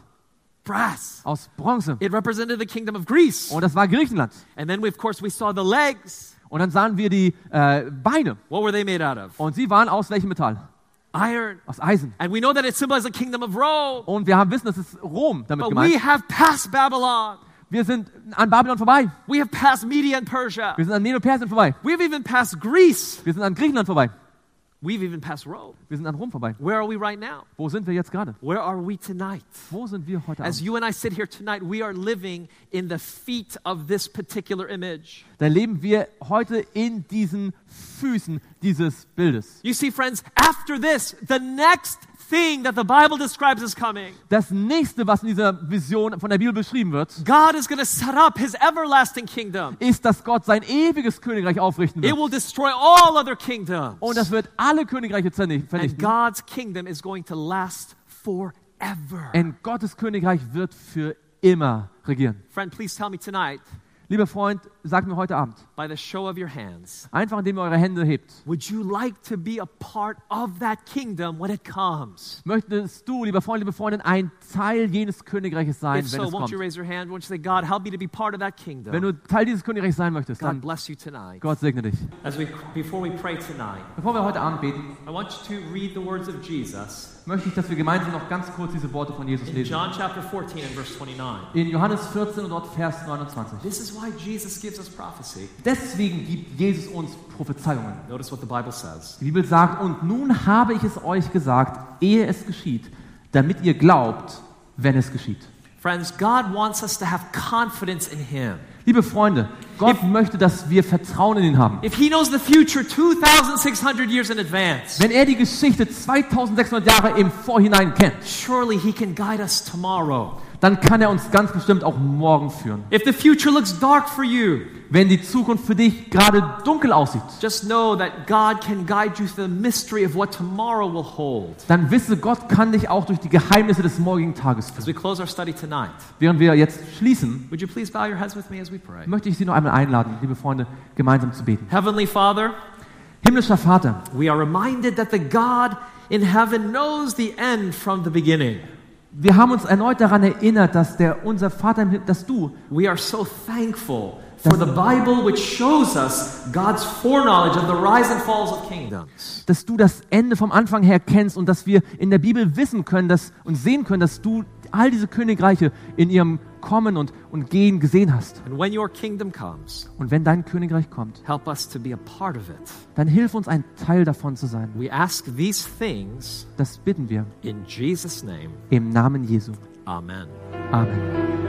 Brass. Aus Bronze. It represented the kingdom of Greece. Und das war Griechenland. And then, we, of course, we saw the legs. Und dann sahen wir die äh, Beine. What were they made out of? Und sie waren aus welchem Metall? Iron. Aus Eisen. And we know that it symbolizes the kingdom of Rome. Und wir haben wissen, das ist Rom damit But gemeint. we have passed Babylon. Wir sind an Babylon vorbei. We have passed Media and Persia. Wir sind an Medo-Persien vorbei. We've even passed Greece. Wir sind an Griechenland vorbei. We've even passed Rome. Wir sind an Rom vorbei. Where are we right now? Wo sind wir jetzt gerade? Where are we tonight? Wo sind wir heute As Abend? you and I sit here tonight, we are living in the feet of this particular image. Da leben wir heute in diesen Füßen dieses Bildes. You see, friends, after this, the next thing that the Bible describes is coming. Das nächste, was in dieser Vision von der Bibel beschrieben wird, God is going to set up his everlasting kingdom. ist, dass Gott sein ewiges Königreich aufrichten It wird. will destroy all other kingdoms. Und das wird alle Königreiche zerni- And vernichten. God's kingdom is going to last forever. Und Gottes Königreich wird für immer regieren. Friend, please tell me tonight, Lieber Freund, sag mir heute Abend, by the show of your hands, einfach indem ihr eure Hände hebt, would you like to be a part of that kingdom when it comes? möchtest du, lieber Freund, liebe Freundin, ein Teil jenes Königreiches sein, If wenn so, es won't kommt? you raise your hand? Won't you say, God, help me to be part of that kingdom? Wenn du Teil dieses Königreichs sein möchtest, God dann bless you tonight. Gott segne dich. As we, before we pray tonight, Bevor wir heute Abend beten, I want you to read the words of Jesus möchte ich, dass wir gemeinsam noch ganz kurz diese Worte von Jesus in lesen. John chapter fourteen and verse twenty-nine. In Johannes vierzehn und dort Vers neunundzwanzig. This is why Jesus gives us prophecy. Deswegen gibt Jesus uns Prophezeiungen. Notice what the Bible says. Die Bibel sagt, und nun habe ich es euch gesagt, ehe es geschieht, damit ihr glaubt, wenn es geschieht. Friends, God wants us to have confidence in Him. Liebe Freunde, Gott möchte, dass wir Vertrauen in ihn haben. If He knows the future two thousand six hundred years in advance, Wenn er die Geschichte zweitausendsechshundert Jahre im Vorhinein kennt, surely He can guide us tomorrow. dann kann er uns ganz bestimmt auch morgen führen. If the future looks dark for you, Wenn die Zukunft für dich gerade dunkel aussieht, just know that God can guide you through the mystery of what tomorrow will hold. dann wisse, Gott kann dich auch durch die Geheimnisse des morgigen Tages As führen. we close our study tonight, Während wir jetzt schließen, would you please bow your heads with me as we pray? möchte ich Sie noch einmal einladen, liebe Freunde, gemeinsam zu beten. Heavenly Father, Himmlischer Vater, we are reminded that the God in heaven knows the end from the beginning. wir haben uns erneut daran erinnert, dass der unser Vater, im Himmel- dass du, We are so thankful for the Bible which shows us God's foreknowledge of the rise and falls of kingdoms. dass du das Ende vom Anfang her kennst und dass wir in der Bibel wissen können dass, und sehen können, dass du all diese Königreiche in ihrem Kommen und, und Gehen gesehen hast. And when your kingdom comes, Und wenn dein Königreich kommt, help us to be a part of it. dann hilf uns, ein Teil davon zu sein. We ask these things Das bitten wir in Jesus' name. im Namen Jesu. Amen. Amen.